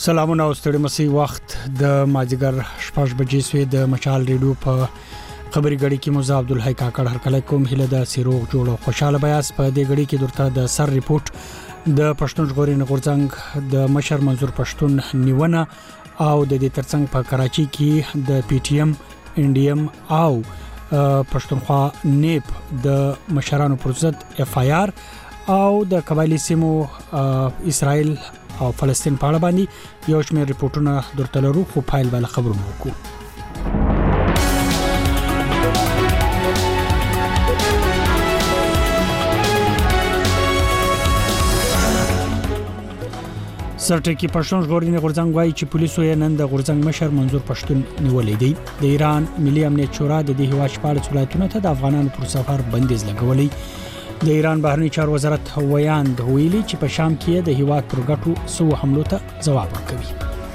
سلامونه او ستړي مسي وخت د ماجګر شپږ بجې سوی د مشال ریډیو په خبري غړي کې موزه عبدالحی کاکړ هر کله کوم هله د سیروغ جوړ او خوشاله بیاس په دې غړي کې درته د سر ریپورت د پښتون ژغورنې غورځنګ د مشر منظور پښتون نیونه او د دې ترڅنګ په کراچي کې د پی ټی ایم انډیم او پښتونخوا نیپ د مشرانو پر ضد اف آی آر او د قبایلی سیمو اسرائیل او فلسطین په اړه باندې یو شمېر ریپورتونه درته لرو خو فایل بل خبرونه وکړو. سرټکی پښتون ژغورنې غورځنګ وايي چې پولیسو یې نن د غورځنګ مشر منظور پښتون نیولې دی. د ایران ملي امنیت شورا د دې هیواد شپږ ولایتونو ته د افغانانو پر سفر بندیز لګولې. د ایران بهرنی چارو وزارت ویاند ویلي چې په شام کې د هیواد پر ګټو سو حملو ته جواب ورکوي.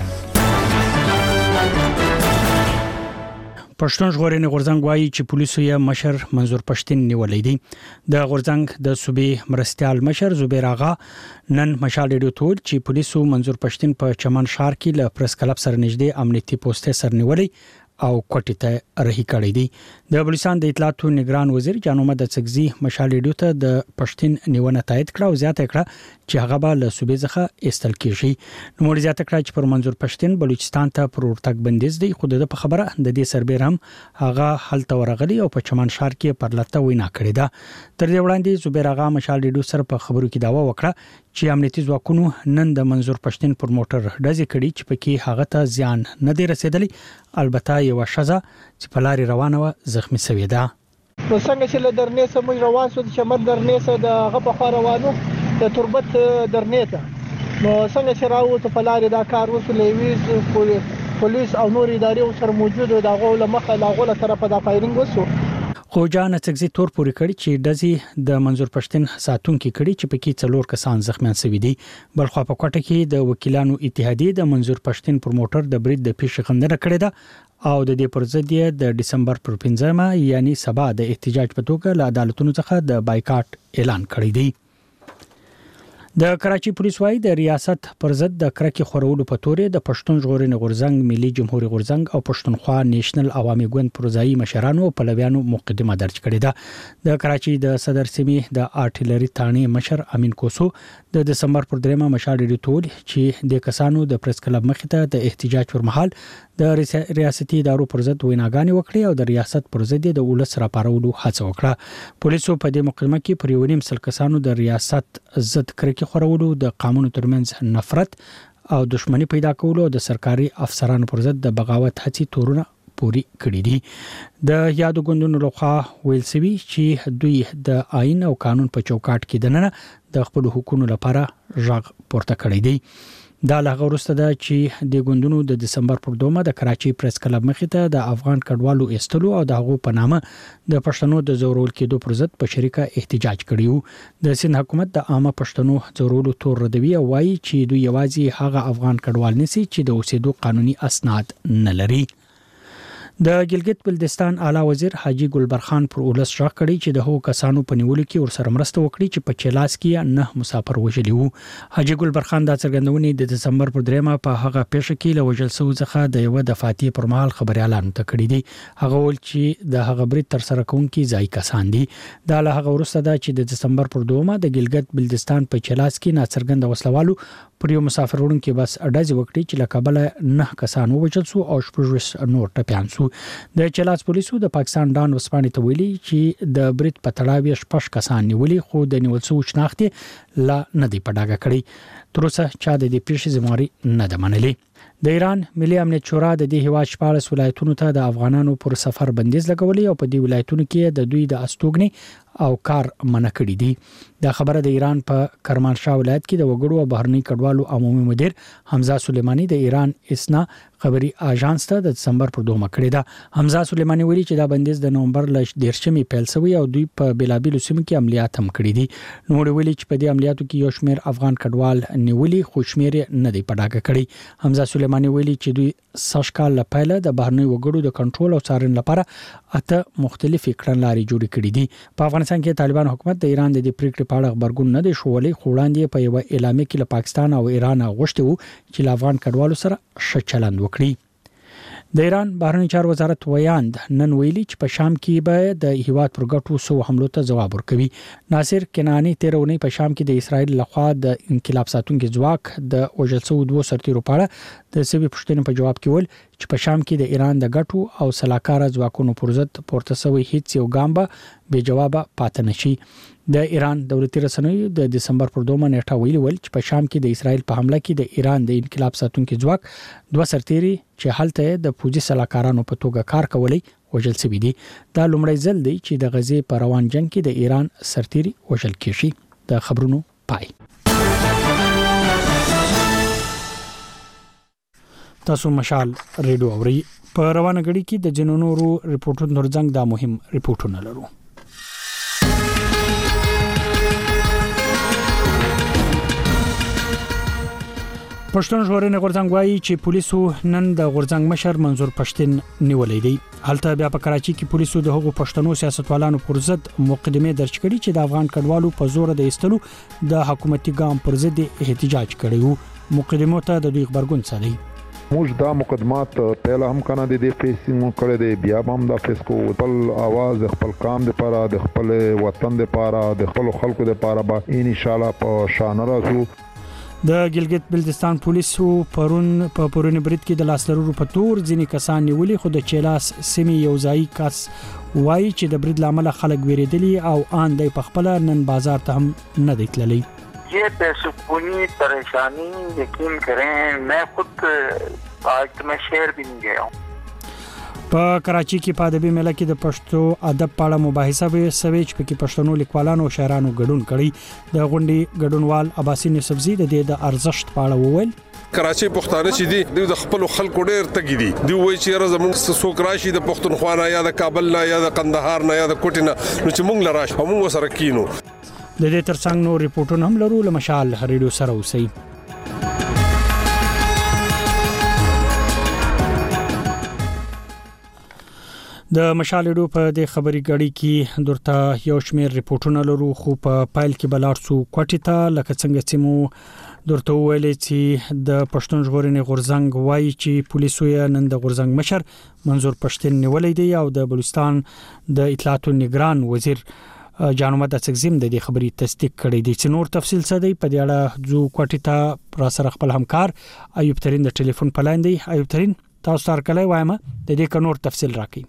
پښتون ژغورنې غورځنګ وايي چې پولیسو یې مشر منظور پښتون نیولې دی. د غورځنګ د صوبې مرستيال مشر زبیر آغا نن مشال ریډیو ته چې پولیسو منظور پښتون په چمن ښار کې له پریس کلب سره نږدې امنیتي پوسټ سره نیولې او کوټې ته رهي کړی دی. د بلوچستان د اطلاعاتو نگران وزیر جان محمد څګزي مشال ریډیو ته د پښتون نیونه تایید کړه او زیاته کړه چې هغه به له صوبې څخه استل کیږي. نو مور زیاته کړه چې پر منظور پښتون بلوچستان ته پر ورتګ بندیز دی. خو د په خبره د دې سربېر هم هغه حالت ورغلی او په چمن ښار کې پرلته وینا کړې ده. تر دې وړاندې زبیر آغا مشال ریډیو سره په خبرو کې داوا وکړه چې امنیتي ځواکونو نن د منظور پښتون پر موټر ډزې کړې چې پکې هغه ته زیان نه دی رسیدلی. البته یو شزه چې په لارې روانه و زخمی شوې ده. نو څنګه چې له درنې سمې روان شو چې شمر درنې سره د هغه په خوا روانو د تربت درنې ته نو څنګه چې راوته په لارې دا کار وسو لیویز پولیس او نور ادارې سره موجود و دا غو لمخه لا غو له طرفه د فایرینګ وسو. خو جان څګزي تور پوری کړی چې دزي د منظور پښتون ساتونکو کړي چې پکې څلور کسان زخمیان شوي دي. بلخو په کوټه کې د وکیلانو اتحادیه د منظور پښتون پر موټر د برید د پیښې خندنه کړې ده او د دې پر ضد د دسمبر پر 15مه یعنی سبا د احتجاج په توګه له عدالتونو څخه د بایکاټ اعلان کړی دی. د کراچي پولیس وايي د ریاست پر ضد د کرکې خورولو په تورې د پښتون ژغورنې غورځنګ ملي جمهوریت غورځنګ او پښتونخوا نېشنل عوامي ګوند پروژایي مشرانو او پلویانو مقدمه درج کړې ده. د کراچي د صدر سیمې د آرټلري تانې مشر امین کوسو د دسمبر پر 3مه مشال ریډیو ټول چې د کسانو د پریس کلب مخې ته د احتجاج پر مهال د ریاستي ادارو پر ضد ویناګانې وکړې او د ریاست پر ضد د ولس راپارولو هڅه وکړه. پولیسو په دې مقدمه کې پر 1.5 کسانو د ریاست ضد کرکې خورولو د قانون ترمنځ نفرت او دښمنی پیدا کولو د سرکاري افسرانو پر ضد د بغاوت هڅې تورونه پوری کړی دي. د یادو ګوندونو لخوا ویل شوی چې دوی د آئین او قانون په چوکاټ کې دننه د خپل حقوقو لپاره ژغ پورته کړی دی. دا لغه ورسته ده چې د ګوندونو د دسمبر پر 2مه د کراچي پریس کلب مخې ته د افغان کډوالو استلو او د هغو په نامه د پښتنو د زورول کېدو پر ضد په شریکه احتجاج کړیو. د سند حکومت د عامه پښتنو زورولو تور ردوي او وايي چې دوی یوازې هغه افغان کډوال نسی چې د اوسېدو قانوني اسناد نه لري. د ګلګت بلتستان اعلی وزیر حاجی ګلبرخان پر اولس شاک کړي چې د هو کسانو په نیولو کې ورسره مرسته وکړي چې په چلاس کې نه مسافر وژلی وو. حاجی ګلبرخان د څرګندونې د دسمبر پر 3مه په هغه پیښه کې له وژل شو څخه د یو دفاتې پر مهال خبري اعلان کړی دی. هغه ول چې د هغه برید تر سره کوونکي ځای کسان دي. دا له هغه ورسته ده چې د دسمبر پر 2مه د ګلګت بلتستان په چلاس کې ناڅرګند وسلوالو پر یو مسافر وړونکي بس اډاز وکړي چې لکابل 9 کسان وژل شو او 6 نور ټپيان شو. د چلاس پولیسو د پاکستان ډان وسپانې ته ویلي چې د برید په تړاو 6 کسان نیولي خو د نیول شو شناخت لا نه دی پډاګه کړی. تر اوسه چا د دې پیښې ذمہواری نه ده منلې. د ایران ملي امنیت شورا د دې هیواد شپږ ولایتونو ته د افغانانو پر سفر بندیز لګولې او په دې ولایتونو کې د دوی د استوګنې او کار منع کړی دی. دا خبره د ایران په کرمانشاه ولایت کې د وګړو او بهرني کډوالو عمومي مدیر حمزه سلیمانی د ایران اسنا خبري اژانس ته د دسمبر پر 2مه کړی دا. حمزه سلیمانی ویلي چې دا بندیز د نومبر ل 13مې پیل شوی او دوی په بلابل سیمو کې عملیات هم کړی دي. نو ویلي چې په دې عملیاتو کې یو شمېر افغان کډوال نیولي خو شمېر نه دی پډاګه کړی. حمزه سلیمانی ویلي چې دوی ساشکال لپاره د بهرني وګړو د کنټرول او څارنې لپاره اته مختلفې کړنلارې جوړې کړې دي. په افغانستان کې طالبان حکومت د ایران د پریکړې په اړه خبرګون نه دی شولې خو وړاندې په یو اعلامیه کې له پاکستان او ایران غوښتي وو چې له افغان کډوالو سره ښه چلند وکړي. د ایران بهرنی چارو وزارت ویاند نن ویلي چې په شام کې به د هیواد پر ګټو سو حملو ته جواب ورکوي. ناصر کنانی تیرونی په شام کې د اسرایل لخوا د انقلاب ساتونکو ځواک د اوجلسو دوه سرتیرو په اړه د سوي پښتنې په جواب کې ول چې په شام کې د ایران د ګټو او سلاکار ځواکونو پر ضد پورته شوی هیڅ یو ګام به بې جواب پاتې نشي. د ایران دولتي رسنیو د دسمبر پر 2 نیټه ویلي ول چې په شام کې د اسرایل په حمله کې د ایران د انقلاب ساتونکو ځواک دوه سرتیري چې هلته د پوجي سلاکارانو په توګه کار کولی وژل شوی دي. دا لومړی ځل دی چې د غزې په روان جنگ کې د ایران سرتیري وژل کیږي. د خبرونو پای. تاسو مشال ریډیو اوري په روانه غړي کې د جنونورو ریپورتونو ترڅنګ دا مهم ریپورتونه لرو. پښتون ژغورنې غورځنګ وایي چې پولیسو نن د غورځنګ مشر منظور پښتين نیولې دي. هلته بیا په کراچي کې پولیسو د هغو پښتنو سیاستوالانو پر ضد مقدمه درج کړي چې د افغان کډوالو په زور د ایستلو د حکومتي ګام پر ضد احتجاج کړي وو. مقدمه ته د دوی خبرګون څه دی؟ موږ دا مقدمات پهله هم کنه د فیسینګ کړی دی بیا هم دا فیس کو خپل आवाज خپل کام د لپاره د خپل وطن د لپاره د خپل خلکو د لپاره به ان شاء الله په شان راځو. د ګلګت بلتستان پولیسو پرون برید کې د لاسلرو په تور ځینې کسان نیولي خو د چیلاس سیمې یو ځای کس وایي چې د برید لامل خلک ویریدلی او آن د خپل نن بازار ته هم نه دی تللی. ये बेसुकूनी परेशानी यकीन करें मैं खुद आज मैं शहर भी नहीं गया हूँ. په کراچي کې په ادبي میله کې د پښتو ادب په اړه مباحثه به سويچ په پښتنو لیکوالانو او شاعرانو ګډون کړي. د غونډې ګډونوال عباسي نسبزي د دې د ارزښت په اړه وویل. کراچي پښتانه چې دي د خپل خلکو ډېر تګي دي دی وایي چې زموږ څوک راشي د پښتونخوا نه یا د کابل نه یا د قندهار نه یا د کوټ نه نو چې موږ لراش موږ سره کینو. د دې ترڅنګ نو ریپورتونه هم لرو. لمشال ریډیو سره اوسئ. د مشال ریډیو په د خبري غړي کې درته یو شمېر ریپورتونه لرو خو په پایل کې بلار سو کوټی ته لکه څنګه چې مو درته ویلې چې د پښتون ژغورنې غورځنګ وایي چې پولیسو یې نن د غورځنګ مشر منظور پښتين نیولې دی او د بلوچستان د اطلاعات نگران وزیر جانمد اڅکزیم د دې خبري تصدیق کړې دي. چې نور تفصیل څه دی په دې اړه جو کوټی ته را سره خپل همکار ایوب ترين د ټلیفون په لاین دی. ایوب ترين تاسو سره کله وایم د دې نور تفصیل راکړئ.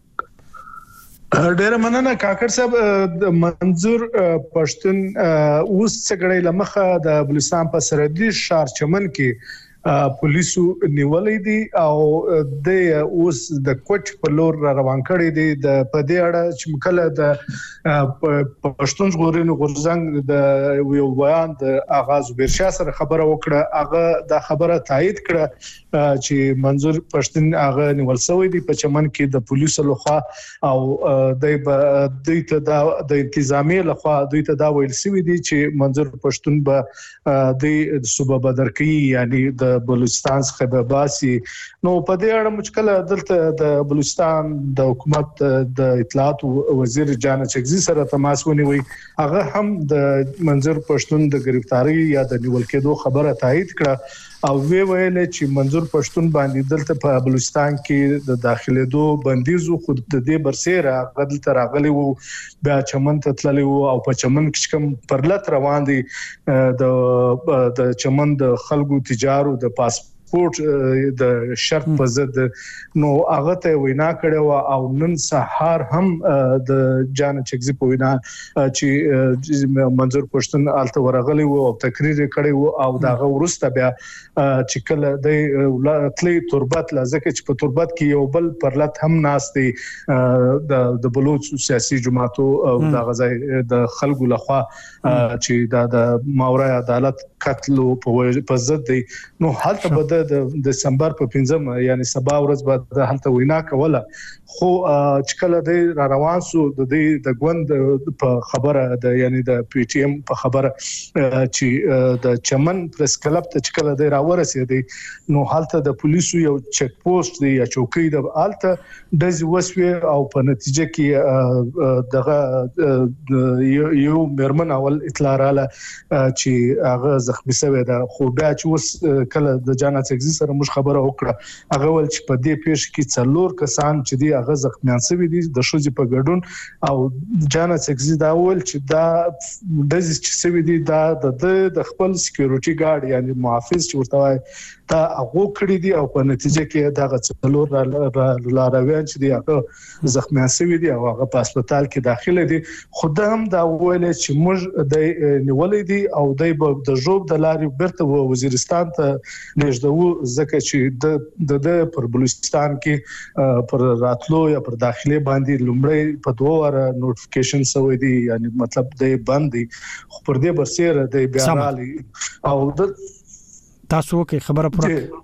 ډېر مننه کاکړ صاحب. منظور پښتون اوس څنګه لمخه د بلوچستان په سرحدي ښار چمن کې پولیسو نیولې دي او د اوس د کوټ په لور روان کړي دي. د پدې اړه چې مکله د پښتون ژغورنې غورځنګ د یو بیان د آغاز بیرشا سره خبره وکړه. هغه د خبره تایید کړه چې منظور پښتون هغه نیول شوی دی په چمن کې د پولیسو لخوا او د دوی ته د انتظامی لخوا دوی ته دا ویل شوی دی چې منظور پښتون به د صوبه بدرکی یعنی د بلوچستان څخه به باسي. نو په دې اړه مشکله دلته د بلوچستان د حکومت د اطلاعات وزیر جان چغزي سره تماس ونیوي. هغه هم د منظور پښتون د گرفتاری یا د نیول کېدو خبره تایید کړه او ویل چې منظور پښتون باندې دلته په بلوچستان کې د داخليدو بندیزو خود د دې برسره غدل تر غلي وو بیا چمن ته تللی وو او په چمن کې کوم پرلط روان دي د چمن د خلکو تجارو د پاسپورت د شرط په ضد نو هغه ته وینا کړو او نن سهار هم د جان چغزي په وینا چې منظور پښتون الته ورغلی وو او تقریر کړی وو او داغه ورسته بیا چې کله د تلی تربت لزکه چې په تربت کې یو بل پرلط هم ناشتي د بلوچ سیاسي جماعتو او د غزای د خلکو لخوا چې د ماورای عدالت قتل په ضد دی نو هلته به د دسمبر په 5 یعنی سبا ورځ به هلته وینا کوله خو چې کله د روان سو د غوند په خبره د یعنی د پی ټی ایم په خبره چې د چمن پریس کلب ته چې کله د راورسېدي نو هلته د پولیسو یو چک پوسټ دی یا چوکۍ د هلته د وسوي او په نتیجه کې دغه یو مرمن اول اطلاع رااله چې هغه زخمی شوی دا خو بیا چې اوس کله د جانات اگزي سره موږ خبره وکړه هغه ول چې په دې پیښ کې څلور کسان چې دی هغه زخمیان شوی دي د شوزي په ګډون او جانات اگزي دا ول چې دا د چې شوی دي دا د خپل سکیورټي ګارد یعنی محافظ چې ورته وای دا هغه کړی دي او په نتیجه کې دا څلور لارویان چې دی هغه زخمیان شوی دي او هغه په هسپتال کې داخله دي خدای هم دا ویل چې موږ د نیولې دي او د جوب د لارې برته وزیرستان ته نږدې ځکه چې د پر بلوچستان کې پر راتلو یا پر داخلي باندې لومړی په 2 واره نوټیفیکیشن شوی دی یعنی مطلب د باندې خو پر دې برسره د بیانالي او د تاسو کې خبره پوره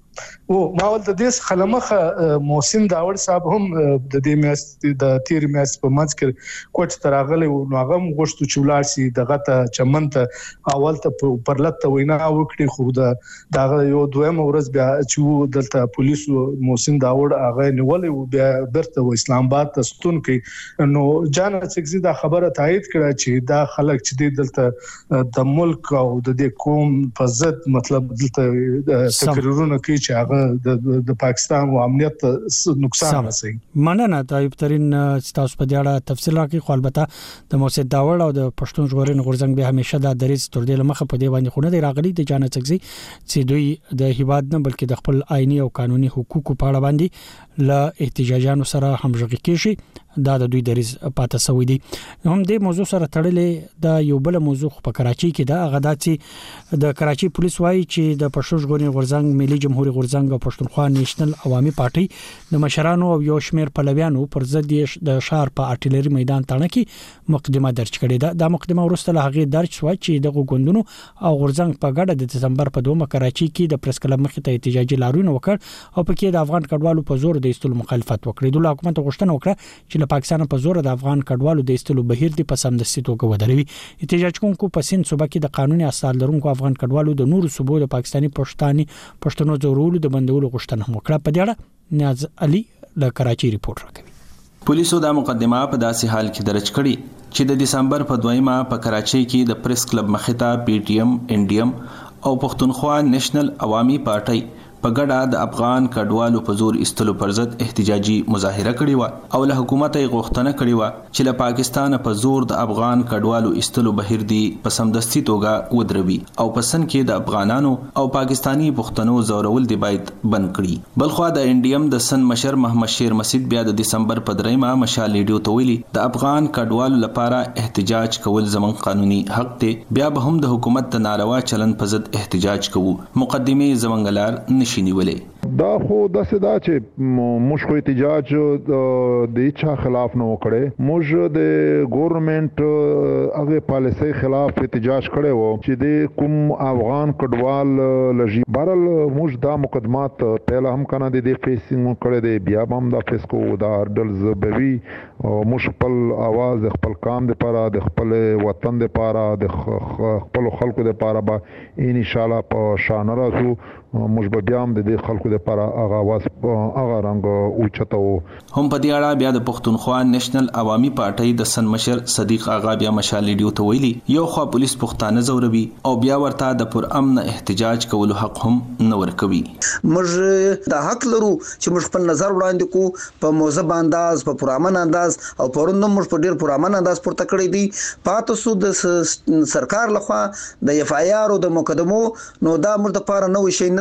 او ماول د دې خلمخه محسن داور صاحب هم د دې میاشت د تیر میاشت په منځ کې کوټ تراغله نو هغه غوښتو چې ولار سي دغه ته چمن ته اول ته پرلته وینا وکړي خو دا یو دویم ورځ بیا چې دلته پولیسو محسن داور هغه نیولې بیا برته و اسلام آباد ته ستون کې نو جانات اگزي دا خبره تایید کړه چې دا خلک چې دلته د ملک او د دې قوم په ضد مطلب دلته تقریرونه کوي چې هغه د پاکستان او امنیت نقصان رسوي. مننه طيب ترين تاسو په دې اړه تفصیل راکړئ خو البته د محسن داور او د پښتون ژغورنې غورځنګ به همیشه د دریز تر دې لمخه په دې باندې خونه دی راغلي د جانات اگزي چې دوی د هیواد نه بلکې د خپل آئینی او قانوني حقوقو په اړه باندې ل احتجاجانو سره همغږي کیږي دا د دوی دریز پاته سوی دي. هم دې موضوع سره تړلې د یو بل موضوع په کراچي کې دا غدا چې د کراچي پولیس وایي چې د پښتون ژغورنې غورځنګ ملي جمهوریت غورځنګ او پښتونخوا نېشنل عوامي پارټي د مشرانو او یو شمېر پلویانو پر ضد د شهر په ارټلري میدان تاڼه کې مقدمه درج کړې ده. د مقدمه وروسته له هغه درج شو چې د غوندونو او غورځنګ په ګډه د دسمبر په 2 کراچي کې د پریس کلب مخې ته احتجاجي لاریون وکړ او په کې د افغان کډوالو په زور د استلو مخالفت وکړي. د حکومت غوښتنه وکړه چې له پاکستان په زور د افغان کډوالو د استلو بهیر دی په سمدستي توګه ودروي. احتجاج کوونکو په سند صوبه کې د قانوني اساس لرونکو افغان کډوالو د نورو صوبو د پاکستاني پښتنو زورولو د بندولو غوښتنه وکړه. په دې اړه نیاز علي له کراچي ریپورت راکوي. پولیسو دا مقدمه په داسې حال کې درج کړي چې د دسمبر په 2 په کراچي کې د پریس کلب مخې ته پی ټی ایم انډیم او پښتونخوا نېشنل عوامي پارټي په ګډه د افغان کډوالو په زور استلو پر ضد احتجاجي مظاهره کړې و او له حکومت یې غوښتنه کړې و چې له پاکستان په زور د افغان کډوالو استلو بهیر دی په سمدستي توګه ودروي او په سن کې د افغانانو او پاکستانی پښتنو زورول دی باید بند کړي. بلخوا د انډیم د سن مشر محمد شیر مسعود بیا د دسمبر په 3 مشال لیډیو ته ویلي د افغان کډوالو لپاره احتجاج کول زمون قانوني حق دی بیا به هم د حکومت د ناروا چلن په ضد احتجاج کوو مقدمه زمنګلار دا خو د صدا چې موږ خو احتجاج د چا خلاف نه وکړي موږ د ګورنمنت هغه پالیسي خلاف احتجاج کړي وو چې د کوم افغان کډوال لږی بهرل موږ دا مقدمات پهله هم کنه د فیسینګ کړي دی بیا هم دا فیس کو دا ډلز بوي موږ خپل आवाज خپل کام د لپاره د خپل وطن د لپاره د خپل خلکو د لپاره به ان شاء الله په شان راځو موږ به بیا هم د خلکو د لپاره هغه आवाज هغه رنګ اوچتو. هم په دې اړه بیا د پښتونخوا نېشنل عوامي پارټي د سن مشر صدیق آغا بیا مشال لیډیو ته ویلي یو خو پولیس پښتانه زوروي او بیا ورته د پر امن احتجاج کولو حق هم نه ورکوي. موږ د حق لرو چې موږ خپل نظر وړاندې کو په موضوع انداز په پرامن انداز او پروند موږ په ډیر پرامن انداز پورته کړی دي پاتو د سرکار لخوا د اف آی آر او د مقدمو نو دا موږ د لپاره نو شي نه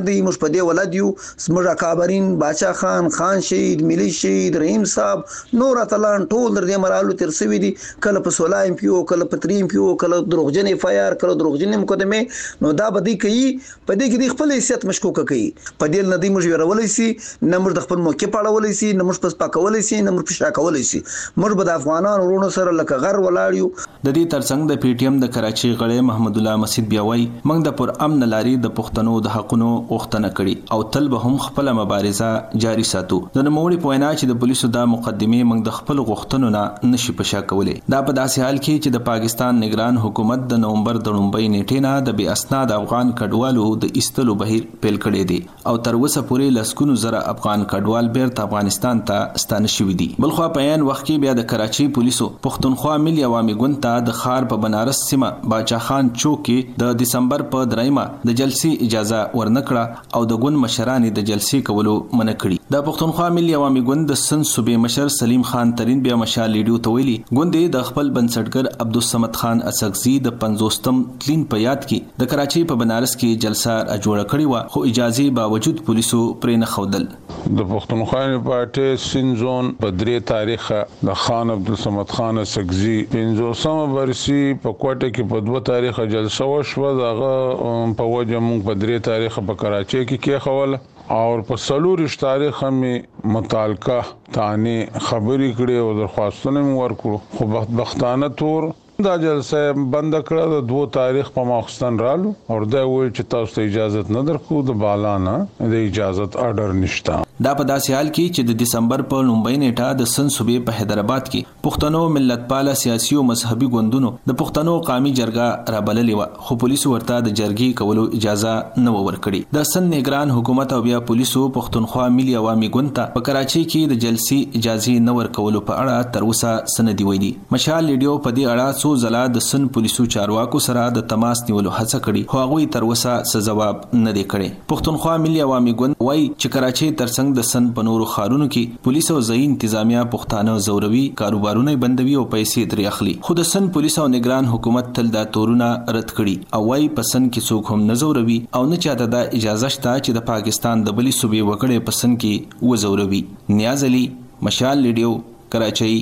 نه دی موږ په دې ولادت یو زموږ اکابرین باچا خان شهید ملي شهید رحیم صاحب نور اتلان ټول در دې مرالو تر سوي دي کله په 16 ام پی او کله په 3 ام پی او کله دروغجن اف آی آر کله دروغجن مقدمه نو دا بدی کوي په دې کې د خپل حیثیت مشکوک کوي په دې نه دی موږ ورولې سي نه موږ د خپل موقع پاړولې سي نه موږ پس پاکولې سي نه موږ پښا کولې سي موږ به د افغانانو ورونو سره لکه غر ولاړ یو د دې ترڅنګ د پی ټی ایم د کراچي غړی محمد الله مسجد بیا وایي موږ د پر امن لاري د پښتنو د حقونو غوښتنه کړې او تل به هم خپل مبارزه جاری ساتو د نوموړي په وینا چې د پولیسو د مقدمه موږ د خپل غوښتنو نه نشي پښا کولې دا په داسې حال کې چې د پاکستان نگران حکومت د نومبر د لومبۍ نیټې نه د بې اسناد افغان کډوالو د ایستلو بهیر پیل کړی دی او تر اوسه پورې لسګونو زره افغان کډوال بیرته افغانستان ته ستانه شوي دي بلخو په عین وخت کې بیا د کراچي پولیسو پښتونخوا ملي عوامي ګوند ته د خار په بنارس سیمه باچا خان چوک کې د دسمبر په 3 د جلسې اجازه ورنکړه او د ګوند مشران د جلسې کولو منع کړي د پښتونخوا ملي عوامي ګوند د سن صوبې مشر سلیم خان ترين بیا مشال لیډیو ته ویلي ګوند د خپل بنسټګر عبدالصمد خان اسقزي د 50م تلین په یاد کې د کراچي په بنارس کې جلسه جوړه کړې و خو اجازه باوجود پولیسو پرې نه خودل د پښتونخوا پارټي سین زون په 3 تاریخ د خان عبدالصمد خان اسقزي 50مه برسي په کوټه کې په 2 تاریخ جلسه وشوه دغه په وجه موږ په 3 تاریخ په کراچي کې خول او په 4 تاریخ هم متعلقه تانی خبري کړي او درخواستونه ورکړو خو بدبختانه تور دا جلسه بند کړه د 2 تاریخ په ماخستان رالو او دا ویل چې تاسو ته اجازه نه درکو د بالانا د اجازه آرډر نشته دا په داسې حال کې چې د دسمبر په لومبۍ نیټه د سن صوبې په حیدرآباد کې پښتنو ملت پاله سیاسي او مذهبي ګوندونو د پښتنو قومي جرګه رابللې و خو پولیسو ورته د جرګې کولو اجازه نه ورکړي د سن نگران حکومت او بیا پولیسو پښتونخوا ملي عوامي ګوند ته په کراچي کې د جلسې اجازه نه ورکولو په اړه تر اوسه سندي ویلي مشال لیډیو په دې اړه څو ځله د سن پولیسو چارواکو سره د تماس نیولو هڅه کړې خو هغه تر اوسه څه جواب نه دی کړی پښتونخوا ملي عوامي ګوند وایي چې کراچي ترڅنګ د سن په نورو خارونو کې پولیس او ځای انتظامیه پښتانه زوروي کاروبارونه بندوي او پیسې ترې اخلي خو د سن پولیس او نگران حکومت تل دا تورونه رد کړي او وايي په سن کې څوک هم نه زوروي او نه چاته دا اجازه شته چې د پاکستان د بلی صوبې وګړي په سن کې وزوروي نیاز علي مشال لیډیو کراچي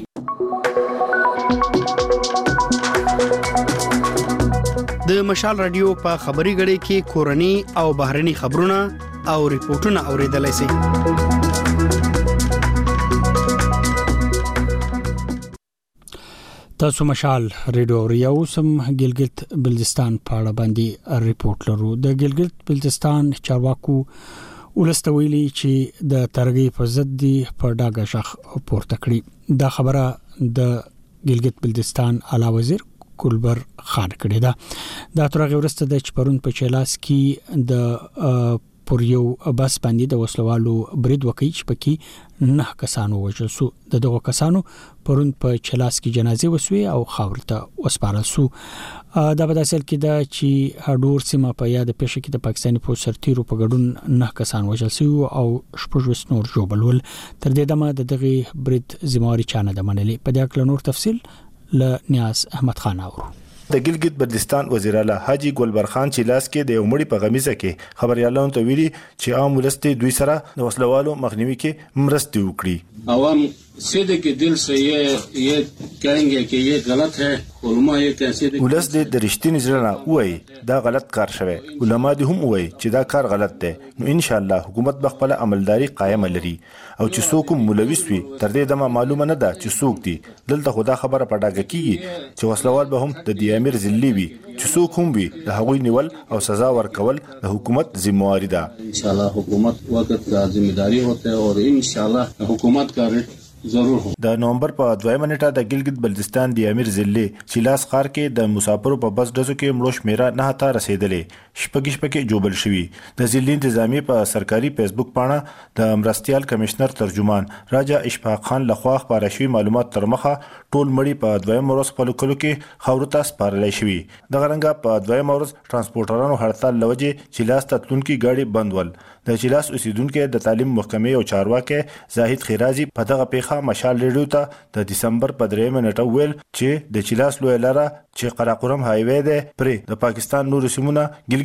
د مشال رادیو په خبري غړي کې کورني او بهرني خبرونه او ریپورتونه اوریدلای شئ تاسو مشال ریډیو اوریو سم ګلګت بلتستان په اړه باندې ریپورت لرو د ګلګت بلتستان چارواکو ولستویلی چې د ترګي په ضد دی په ډاګه شخ پورته کړی دا خبره د ګلګت بلتستان اعلی وزیر کولبر خان کړی دا ترغه ورسته د چپرون په چلاس کې د پر یو بس باندې د وسلوالو برید وکړي چې پکې 9 کسانو وژل شو دغه کسانو پرون په چلاس کې جنازې وسوي او خاورته وسپارل شو دا په داسل کې د چې هډور سیمه په یاد پېښه کې د پاکستاني پولیس سرتیرو په ګډون 9 کسان وژل شو او شپږ نور جوړول تر دې دمه دغه برید ذمہواری چانه د منلې په دې اړه نور تفصيل ل نیاز احمد خان اورو د ګلګت بلتستان وزیر اعلی حاجی ګلبر خان چې لاس کې د یومړي په غمیزه کې خبريالانو ته ویلي چې عام ولست دوی سره د وسلوالو مخنیوي کې مرسته وکړي عوام सीधे के दिल से ये कहेंगे कि ये गलत है علما یې کیسې ولس د رښتینی ځړنه وای دا غلط کار شوی علما دې هم وای چې دا کار غلط دی نو ان شاء الله حکومت به خپل عملداري قائم لري او چې څوک ملوث وي تر دې دمه معلومه نه ده چې څوک دي دلته خدا خبره پټاګه کیږي چې وسلوال به هم د دې امیر ذلی وي چې څوک هم وي د هغوی نیول او سزا ورکول د حکومت ذمہواری ده ان شاء الله حکومت وقت کا ذمہداری ہوتا ہے اور ان شاء الله حکومت کا ضرور هو د نومبر په 2 منټه د ګلګت بلتستان د امیر ذلی چلاس خار کې د مسافرو په بس ډزو کې مړو شمیره نه تا رسیدلې شپږ جوبل شوی د ذلی انتظامی په سرکاري فیسبوک پاڼه د امرستیال کمشنر ترجمان راجا اشفاق خان لخوا خبره شوی معلومات تر مخه ټول مړي په 2 مورس په لکلو کې خاورته سپارل شوی د غرنګا په 2 مورس ترانسپورټرانو هړتال لوجه چلاس تتلونکي گاډي بندول د چلاس اوسیدونکو د تعلیم محکمې او چارواکي زاهد خیرازي په دغه پیخه مشال ریډیو ته د دسمبر په 3 منټه ویل چې د چلاس لوی لاره چې قراقرم هایوي ده پر د پاکستان نور سیمونه ګلګت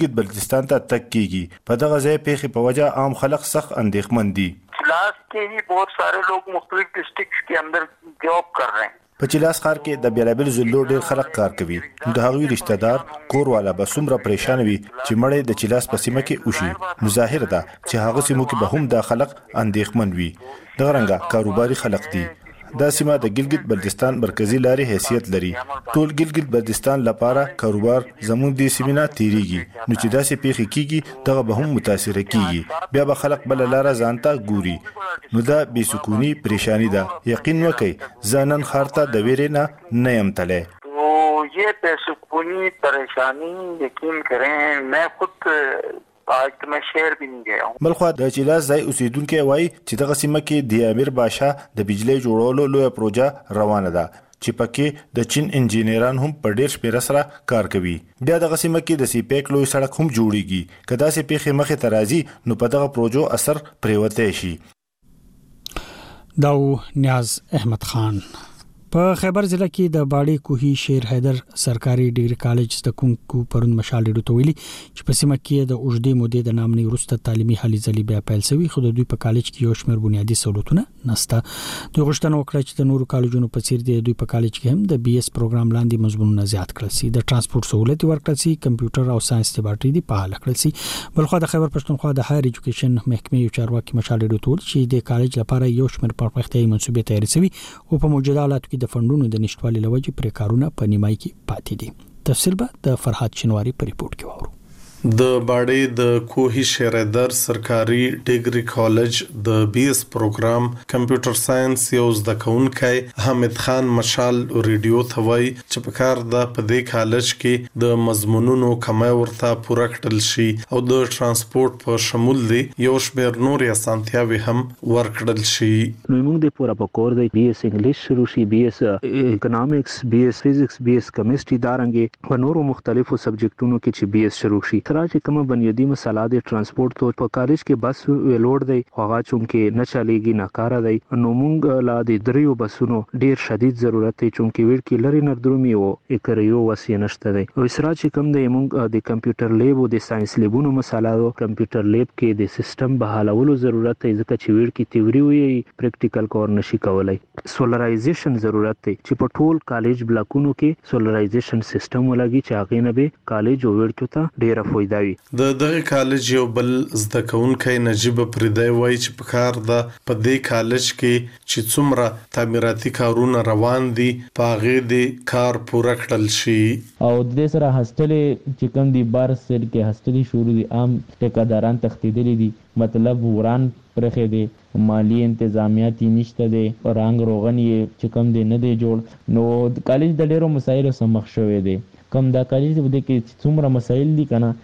ګلګت بلتستان ته تک کیږي په دغه ځای پیښې په وجه عام خلک سخت اندېښمن دي. चिलास के ही बहुत सारे लोग मुख्तलिफ डिस्ट्रिक्ट्स के अंदर जॉब कर रहे हैं. په چیلاس ښار کې د بیلابل ضلعو ډېر خلک کار کوي. د هغوی رشتہ دار کور والا به څومره پریشان وي چې مړی د چیلاس په سیمه کې وشي. نو ظاهر ده چې هغه سیمو کې به هم د خلک اندېښمن وي. دغه رنګه کاروباري خلک دي. دا سیمه د ګلګت بلتستان مرکزی لارې حیثیت لري. ټول ګلګت بلتستان لپاره کاروبار زموږ د سیمه تیریږي. نو چې داسې پیښې کیږي دغه به هم متاثر کیږي. بیا به خلک بل لاره ځانته ګوري. نو دا بې سکونی پریشانی ده. یقین وکړئ ځانن خارته د ویرې نه یم تللی. ये बेसुकूनी परेशानी यकीन करें मैं खुद आज तो मैं शहर भी नहीं गया हूँ. بلخوا د چیلاس ځای اوسیدونکو وایي چې دغه سیمه کې د امیر بادشاه د بجلی جوړولو لویه پروژه روانه ده چې پکې د چین انجینران هم په ډیر شمېر سره کار کوي. بیا دغه سیمه کې د سیپیک لوی سړک هم جوړیږي. که داسې پیښې مخې ته راځي نو په دغه پروژو اثر پریوتی شي. داو نیاز احمد خان. په خیبر ضلع کې د باړې کوهي شیر حیدر سرکاري ډیګري کالج د کومکو پرون مشال ډیډو ویلي چې په سیمه کې د اوږدې مودې د نامنې وروسته تعلیمي هلې ځلې بیا پیل شوی. خو د دوی په کالج کې یو شمېر بنیادي سہولتونه نشته. دوی غوښتنه وکړه چې د نورو کالجونو په څیر د دوی په کالج کې هم د بي اس پروګرام لاندې مضمونونه زیات کړل شي. د ترانسپورت سہولت ورکړل شي. کمپیوټر او ساينس لیبارټري دی فعال کړل شي. بلخو د خیبر پښتونخوا د هایر ایجوکیشن محکمې یو چارواکي مشال ډیډو چې د کالج لپاره یو شمېر پرمختیايي منصوبې تیار شوي او په موجوده حالات کې د فندونو د نشټوالي لوجه پر کارونه په نیمای کې پاتې دي. تفصیل به د فرحات شنواری په ریپورت کې وورو. د باړې د کوهي شیردر سرکاري ډیګري کالج د بي اس پروګرام کمپیوټر ساينس یو زده کوونکی حمید خان مشال ریډیو ته وایي چې په کار د پدې کالج کې د مضمونونو کمه ورته پوره کړل شي او د ترانسپورت په شمول دی یو شمېر نور اسانتیاوي هم ورکړل شي. نو موږ د پوره پکور د بي اس انګلیش شروع شي بي اس اکونومکس بي اس فزکس بي اس کیمستري دارنګي په نورو مختلفو سبجیکټونو کې چې بي اس شروع شي. چې کومه بنیادی مسله د ترانسپورت په کالج کې بس ویلوډ دی هغه چونکه نه چلیږي ناکاره دی. نو موږ لا د دریو بسونو ډیر شدید ضرورت دی چونکه ویل کې لري نردرومي او اکریو وسې نشته دی. او اسرا چې کوم دی موږ د کمپیوټر لیب او د ساينس لیبونو مسله او کمپیوټر لیب کې د سیستم بحالولو ضرورت دی ځکه چې ویل کې تیوري وي پریکټیکل کور نشي کولای. سولرایزیشن ضرورت دی چې په ټول کالج بلاکونو کې سولرایزیشن سیستم ولګي چې هغه نه به کالج او ویل کې ته ډیره فائدہ. د دغه کالج یو بل زده کوونکی نجیب پردای وایي چې په کار د پدې کالج کې چې څومره تعمیراتي کارونه روان دي پاغې د کار پوره کړل شي. او د دې سره هاستلې چې کوم دی بار سر کې هاستلې شروع دي عام ټیکاداران تختیدلې دي مطلب وران پرخې دي مالی انتظامیاتی نشته دي رنگ روغن چې کوم دی نه دی جوړ. نو کالج د ډیرو مسایلو سره مخ شوی دی. کم دا کالج د کې څومره مسایل دي کنه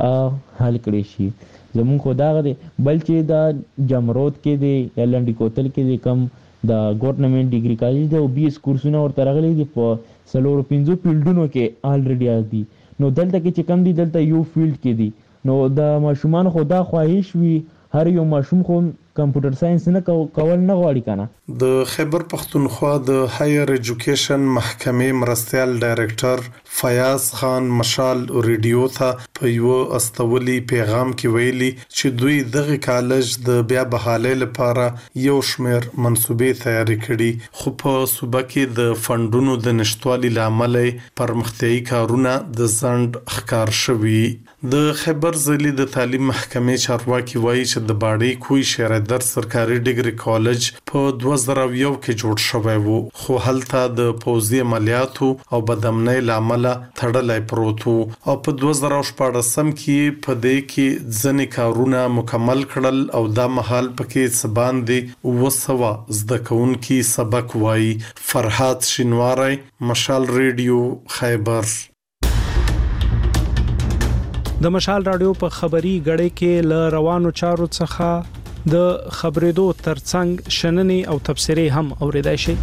چې حل کړی شي. زمون خو دا غدي بل چې دا جمرود کې دی یا لنډی کوتل کې دی کم د ګورنمنت ډیګری کالج دی او 20 کورسونه ورته راغلي دي په 4-5 فیلډونو کې الریډي دي. نو دلته کې چې کم دي دلته یو فیلډ کې دي. نو د ماشومان خو دا خواهش وي هر یو ماشوم خو کمپیوټر ساينس نه کول نه غواړي کنه. د خیبر پښتونخوا د هایر ایجوکیشن محکمې مرستيال ډایریکټر فیاض خان مشال ریډیو ته په یو استولي پیغام کې ویلي چې دوی دغه کالج د بیا بحالې لپاره یو شمېر منصوبې تیاری کړي خو په صوبه کې د فندونو د نشټوالي لامل پرمختیايي کارونه د ځند ښکار شوي. د خیبر ضلع د تعلیم محکمې چارواکي وایي چې د باړې کوهي شیردر سرکاري ډیګري کالج په 2001 کې جوړ شوی وو خو هلته د پوځي عملیاتو او بدامنۍ لامل تړلای پروت وو او په 2014 کې په دې کې ځنې کارونه مکمل کړل او دا مهال پکې سبان دي وسوا زده کوونکي سبق وایي. فرحات شینواری مشال ریډیو خیبر. د مشال رادیو په خبري غړې کې ل روانو چارو څخه د خبرېدو ترڅنګ شننې او تبصرې هم اوریدای شي.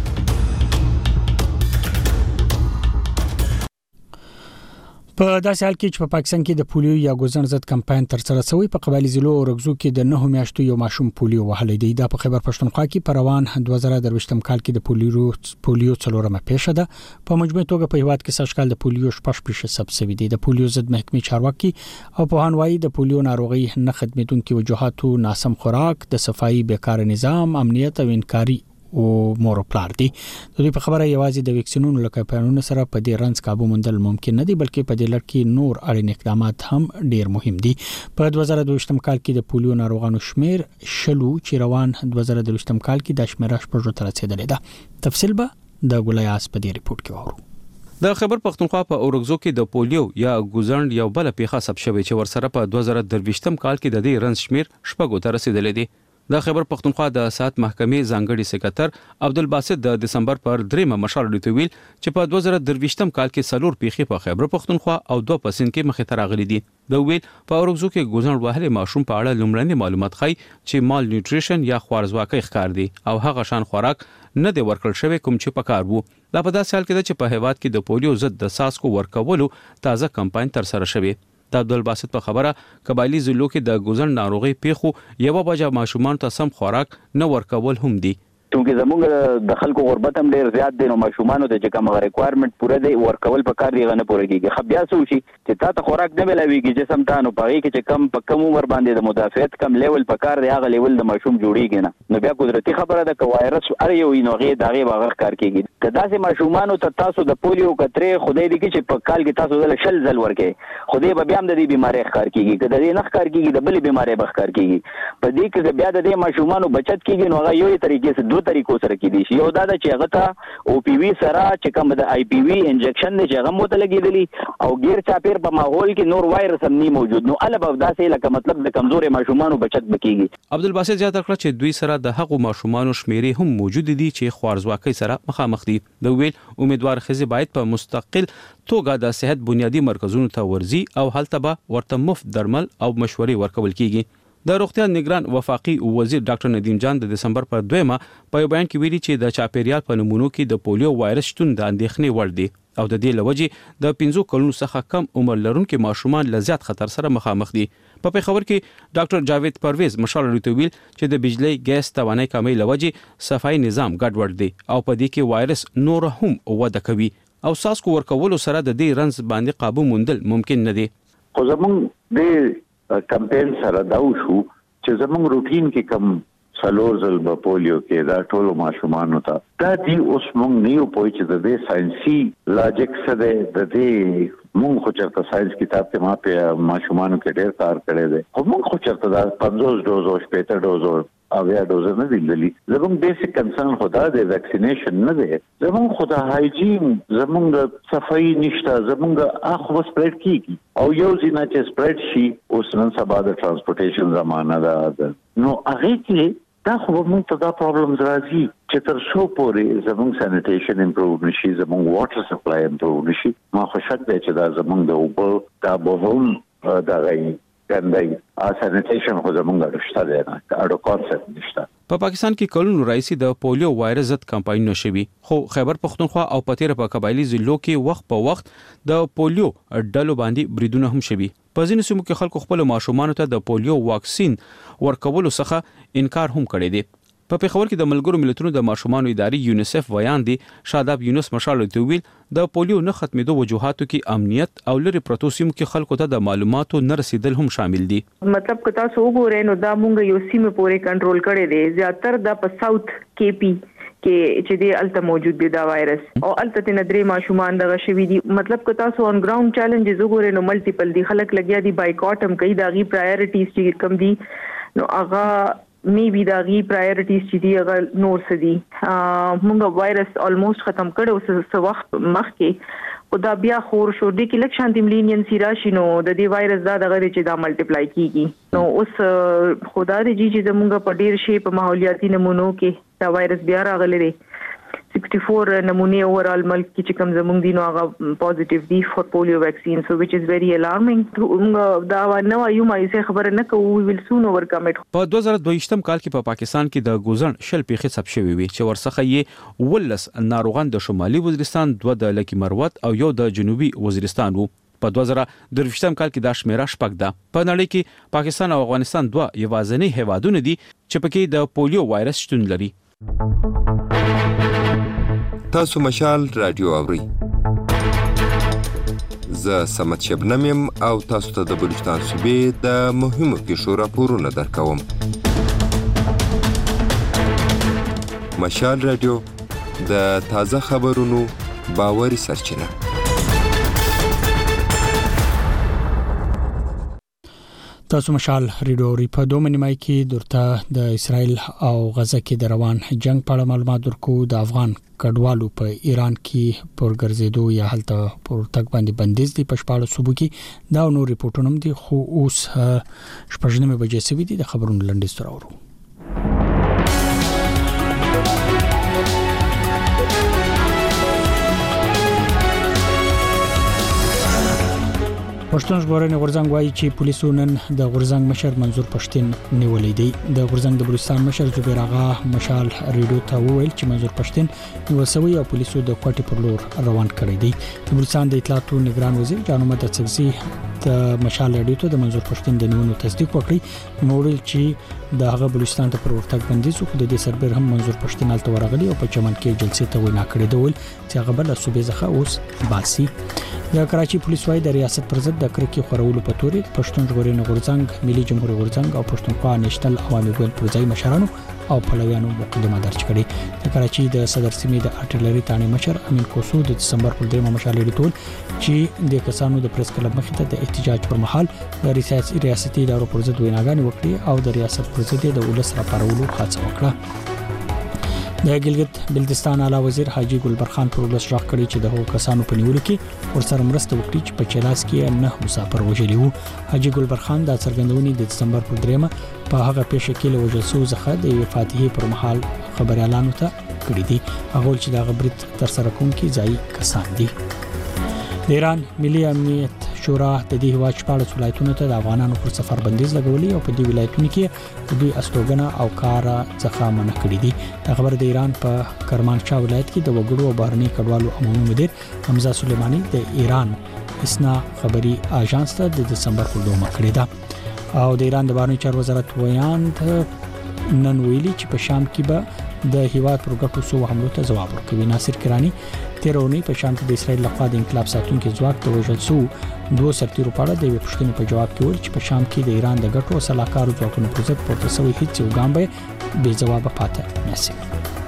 په داسې حال کې چې په پاکستان کې د پولیو یا ګوزن ضد کمپاین ترسره شوی په قبایلی ضلعو او رګزو کې د 9 میاشتو یو ماشوم پولیو وهلې دی. دا په خیبر پښتونخوا کې په روان 2023 کال کې د پولیو څلورمه پیښه ده. په مجموعي توګه په هیواد کې سږکال د پولیو 6% ثبت شوی دی. د پولیو ضد محکمې چارواکي او په هانوای د پولیو ناروغي نه خدمتونکو وجوهاتو ناسم خوراک د صفایي بیکار نظام امنیت او انکاري او مور پلار دي. د دې په خبره یوازې د ویکسینونو لکه پانونه سره په دې رنځ کابو موندل ممکن نه دي بلکې په دې لړ کې نور اړین اقدامات هم ډیر مهم دي. په 2022 کال کې د پولیو ناروغانو شمیر شلو چې روان 2023 کال کې د شمیر 8% ته رسیدلی ده. تفصیل به د ګولیاس په دې ریپورت کې وورو. د خیبر پښتونخوا په اورګزو کې د پولیو یا ګوزن یو بل پیښه ثبت شوې چې ورسره په 2023 کال کې د دې رنځ شمیر 8 ته رسیدلی دی. د خیبر پښتونخوا د سات محکمې ځانګړي سکرټر عبدالباسط د دسمبر پر 3 مشال ریتویل چې په 2023 کال کې سلور پیښې په خیبر پښتونخوا او 2 په سند کې مخې ته راغلي دي. د ویل په اورګزو کې ګوزن وهلې ماشوم په اړه لومړني معلومات ښيي چې مال نیوټریشن یا خوارزواکۍ ښکار دي او هغه شان خوراک نه دی ورکړل شوی کوم چې پکار وو. دا په داسې حال کې ده چې په هیواد کې د پولیو ضد د ساسکو ورکولو تازه کمپاین تر سره شوی. د عبدالباسط په خبره قبایلی ضلعو کې د ګوزن ناروغي پیښو یو بجا ماشومان ته سم خوراک نه ورکول هم دي. چونکه زموږ د خلکو غربت هم ډیر زیات دی نو ماشومان د چې کوم ریکوایرمنت پوره دی ورکول په کار دی غنه پوره کیږي. خبیا سو شي چې تا ته خوراک نه ملويږي جسم ته نو پاره کې چې کم په کم عمر باندې د مدافعت کم لیول په کار دی هغه لیول د ماشوم جوړیږي نه نو بیا قدرتي خبره ده ک وایرس ار یو نوغه دغه باغ کار کیږي. کدا سه ماشومان ته تاسو د پولیو کترې خدای دې کې چې په کال کې تاسو د شل ځل ورکې خدای به بیا هم د دې بیماری ښکار کیږي کدا دې نه ښکار کیږي د بلې بیماری به ښکار کیږي. په دې کې بیا د دې ماشومان بچت کیږي نو هغه یو طریقې سره دوه طریقو سره کیږي. یو دا چې هغه ته او پی وی سره چې کوم د آی پی وی انجکشن نه چې هغه موته لګیدلی او غیر چاپیر په ماحول کې نور وایرس هم نه موجود نو البته داسې لکه مطلب د کمزوري ماشومانو بچت بکیږي. عبدالباسط زیاته کړ چې دوی سره د هغو ماشومانو شمیرې هم موجود دي چې خوارزواکۍ سره مخامخ دي. د ویل امیدوار خزي باید په مستقل توګه د صحت بنیادی مرکزونو ته ورزي او هلته به ورته مفت درمل او مشورې ورکول کیږي. د روغتیا نگران وفاقي وزیر ډاکټر ندیم جان د دسمبر پر 2 په یو بیان کې ویلي چې د چاپیریال په نمونو کې د پولیو وایرس شتون د اندېښنې وړ دی او د دې لوجې د 15 کلونو څخه کم عمر لرونکو ماشومان له زیات خطر سره مخامخ دي. په پیښور کې ډاکټر جاوید پرویز مشال ریتویل چې د بجلی ګیس توانای کمی لوجې صفای نظام ګډوډ دی او په دې کې وایرس نور هم وده کوي او ساسکو ورکولو سره د دې رنځ باندې قابو موندل ممکن نه دی. خو زمونږ د کمپاین سره دا وشو چې زمونږ روټین کې کم سلور ځل په پولیو کې دا ټول ماشومان ته دا دی اوس مونږ نه یو پوه چې د دې ساينسي لاجیک سره د دې مونږ خو چرته ساينس کتاب ته ما په ماشومان کې ډېر کار کړی دی خو مونږ خو چرته دا 50 ډوز او 70 ډوز او یا ډوز نه دی زمونږ بیسیک کنسرن خدا د ویکسینیشن نه دی زمونږ خدا هایجین زمونږ صفائی نشته زمونږ اخو سپریډ کیږي او یو ځینه چې سپریډ شي اوس نن سبا د ترانسپورټیشن زمانہ ده نو هغه کې دا خو موږ ته دا پرابلمز راځي چې تر څو پورې زمونږ سانیټیشن امپروو نشي زمونږ واټر سپلای امپروو نشي ما خو شک دی چې دا زمونږ د اوبو دا بهون دا غي ګندای سانیټیشن خو زمونږ رښتا دی نه اړو کانسپټ نشته. په پاکستان کې کلونو راځي د پولیو وایرس ضد کمپاین نشوي خو خیبر پښتونخوا او پتیر په قبایلی ضلعو کې وخت په وخت د پولیو ډلو باندې بریدونه هم شوي. په ځینو سیمو کې خلکو خپل ماشومان ته د پولیو واکسین ورکولو څخه انکار هم کړی دی. په پیښور کې د ملګرو ملتونو د ماشومان ادارې یونیسف ویان دي شاداب یونس مشال دویل د پولیو نه ختمېدو وجوهاتو کې امنیت او لري پروتو سیمو کې خلکو ته د معلوماتو نه رسیدل هم شامل دي. مطلب که تاسو وګورئ نو دا مونږ یو سیمه پورې کنټرول کړی دی زیاتره د په ساوث کې پی کې چې دی الته موجود دی دا وایرس او الته ته ندرې ماشومان دغه شوی دي. مطلب که تاسو اون ګراوند چیلنجز وګورئ نو ملټیپل دي خلک لګیا دي بایکاټ هم کوي دا غي پرایورټیز چې کم دي نو هغه می بي دا غي پرایورټیز چې دی هغه نور سدي موږ وایرس অলموست ختم کړو څه وخت مخکې او دا بیا خور شو د کې لک شانتي ملینینسي راشي نو د دې وایرس دا دغه چې دا ملټیپلای کیږي نو اوس خدا دې چې زموږ په ډیر شي په ماحولیاتي نمونو کې دا وایرس بیا راغلی دی 64 نمونه اوورال ملک کې چې کوم زموږ دي نو هغه پوزټیو دي فور پولیو ویکسین سو which is very alarming دا نو یو مې خبره نه کوو وی ویل سون اوورکم اټ. په 2022 کال کې په پاکستان کې د ګوزن شل پیښې ثبت شوې وي چې ورڅخه یې ولس ناروغان د شمالي وزیرستان 2 د لکی مروت او یو د جنوبي وزیرستان وو. په 2023 کال کې دا شمیره 6 ده. په نړۍ کې پاکستان او افغانستان دوه یوازینی هیوادونه دي چې پکې د پولیو وایرس شتون لري. تاسو مشال رادیو اورئ. زه سمت شبنم یم او تاسو ته د بلوچستان صوبې د مهمو پیښو راپورونه درکوم. مشال رادیو د تازه خبرونو باوري سرچینه. تاسو مشال ریډیو ری په دوه نیمای کې درته د اسرایل او غزه کې د روان جنگ په اړه معلومات درکو. د افغان کډوالو په ایران کې پرګرځېدو یا هلته پرتګ باندې بندیز دي په شپږ صوبو کې دا نور ریپورتونه دي خو اوس شپږنیمه بجې سوي دي. د خبرونو لنډیز تر اورو. پښتون ژغورنې غورځنګ وایي چې پولیسو نن د غورځنګ مشر منظور پښتين نیولې دی. د غورځنګ د بلوچستان مشر زبیر آغا مشال ریډیو ته وویل چې منظور پښتين نیول شوی او پولیسو د کوټې پر لور روان کړی دی. د بلوچستان د اطلاعاتو نگران وزیر جان محمد څکزي د مشال ریډیو ته د منظور پښتين د نیولو تصدیق وکړي. نوړل چې د هغه بلوچستان ته پر ورتګ بندیز خو د دې سربېر هم منظور پښتين الته ورغلی او په چمن کې جلسې ته وینا کړې دی چې هغه بل صوبې ځخه اوس باسي. د کراچي پولیس وايي د ریاست پر ضد د کرکې خورولو په تور پښتون ژغورنې غورځنګ ملي جمهوریت غورځنګ او پښتونخوا نېشنل عوامي ګوند پر ځای مشرانو او پلویانو مقدمه درج کړې. د کراچي د صدر سیمې د ارټلري تانې مشر امین کوسو د دسمبر پر 3 مشال لري چې د کسانو د پریس کلب مخې ته د احتجاج پر مهال د ریاستي ادارو پر ضد ویناګانې وکړي او د ریاست پر ضد د ولس راپارولو هڅه وکړه. د ګلګت بلتستان اعلی وزیر حاجی ګلبرخان پر ولس راغ کړی چې د هغو کسانو په نیولو کې ورسره مرسته وکړي چې په چلاس کې نه مسافر وژلي وو. حاجی ګلبرخان د څرګندونې د دسمبر پر 3 په هغه پیښه کې له وژل شو ځخه د فاتحې پر مهال خبريالانو ته کړی دي. هغه چې د غبرت تر سره کوونکي ځای کسان دي. د ایران ملي امنیت شورا د دې هیواد شپږ ولایتونو ته د افغانانو پر سفر بندیز لګولي او په دې ولایتونو کې د دوی استوګنه او کار څخه منع کړی دي. دا خبر د ایران په کرمانشاه ولایت کې د وګړو او بهرني کډوالو عمومي مدیر حمزه سلیمانی د ایران اسنا خبري اژانس ته د دسمبر په 2 کړی دا. او د ایران د بهرنی چارو وزارت ویاند نن ویلي چې په شام کې به د هیواد پر ګټو سو حملو ته جواب ورکوي. ناصر کرانی تیرونی په شام کې د اسرائیل لخوا د انقلاب ساتونکو ځواک ته وژل شو 2 سرتیرو په اړه د پښتنې په جواب کې ویل چې په شام کې د ایران د ګټو سلاکارو ځواکونو پر ضد پورته شوی هیڅ یو ګام به بې جواب پاتې نشي.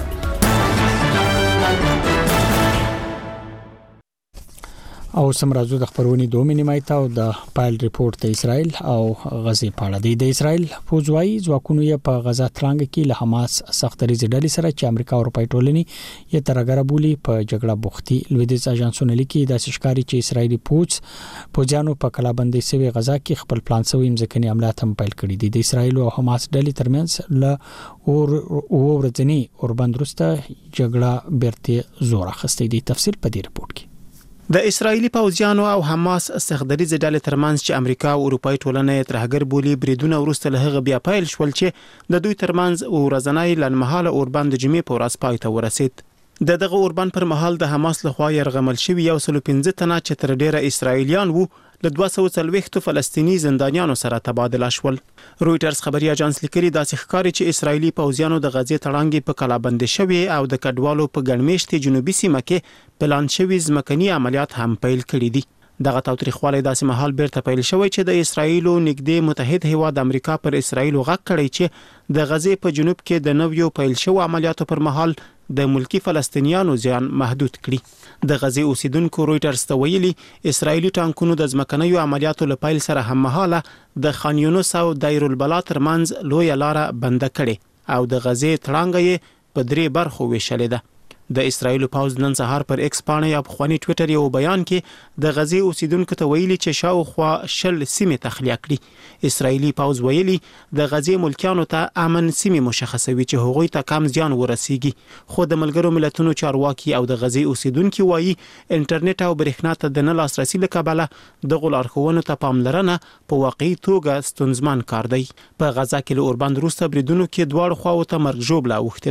او سمرازو د خبرونې 2 نیمای ته او د پایل ریپورت د اسرائیل او غزه په اړه دی. د اسرائیل فوجوي ځواکونو یې په غزه ترانګ کې له حماس سختري ډلې سره چې امریکا او اروپای ټولنې یې ترګره بولی په جګړه بوختي. لویدیځ اژانسونه لیکي د شکاري چې اسرائیلي فوجانو په کلابندۍ سوي غزه کې خپل پلان سوي مځکني عملیات هم پیل کړي دي. د اسرائیل او حماس ډلې ترمنځ له ورځنی اوربند وروسته جګړه بیرته زور اخیستې دي. تفصیل په دې ریپورت کې. د اسرایلی پوځیانو او حماس سختدریز ډلې ترمنځ چې امریکا او اروپای ټولنې ترهګر بولی بریدونه ورسته له هغه بیا پیل شول چې د دوی ترمنځ ورځنی لنمحاله اوربند جمعې په ورځ پای ته ورسید. دغه اوربند پر مهال د حماس لخوا يرغمل شوی 115 تنه چې تر ډیره اسرایلیان وو له 240 فلسطینی زندانیانو سره تبادله شول. رويټرز خبري اژانس لیکلي داسې ښکاري چې اسرایلی پوځیانو د غزې تړانګې په کلابند شوی او د کډوالو په ګڼمېشتي جنوبي سیمه کې پلان شوی ځمکني عملیات هم پیل کړي دي. دغه تاریخوالي داسې مهال بیرته پیل شوی چې د اسرایلو نږدې متحد هیواد امریکا پر اسرایل غږ کړی چې د غزې په جنوب کې د نویو پیل شو عملیاتو پر مهال د ملکی فلسطینیانو ځان محدود کړي. د غزې اوسیدونکو رويټرز ته ویلي اسرایلی ټانکونو د ځمکنیو عملیاتو لپاره سره هم مهاله د خان یونس او دایر البلا ترمنځ لوی لار بند کړي او د غزې تړانګې په 3 برخو ویشلې ده. د اسرایل پوز نن سهار پر ایکس باندې یا په خواني ټوئیټر یو بیان کې د غزې اوسیدونکو ته ویلي چې شاوخوا شل سیمې تخلیه کړي. اسرایلی پوز ویلي د غزې ملکیانو ته امن سیمې مشخصوي چې هغوی ته کم زیان ورسیږي. خو د ملګرو ملتونو چارواکي او د غزې اوسیدونکو وایي انټرنیټ او برېښنا ته د نه لاسرسي لکبله د غلارښوونو ته پاملرنه په واقعي توګه ستونزمن کار دی. په غزه کې له اوربند وروسته بریدونو کې دواړو خواو ته مرګ ژوبله اوښتې ده.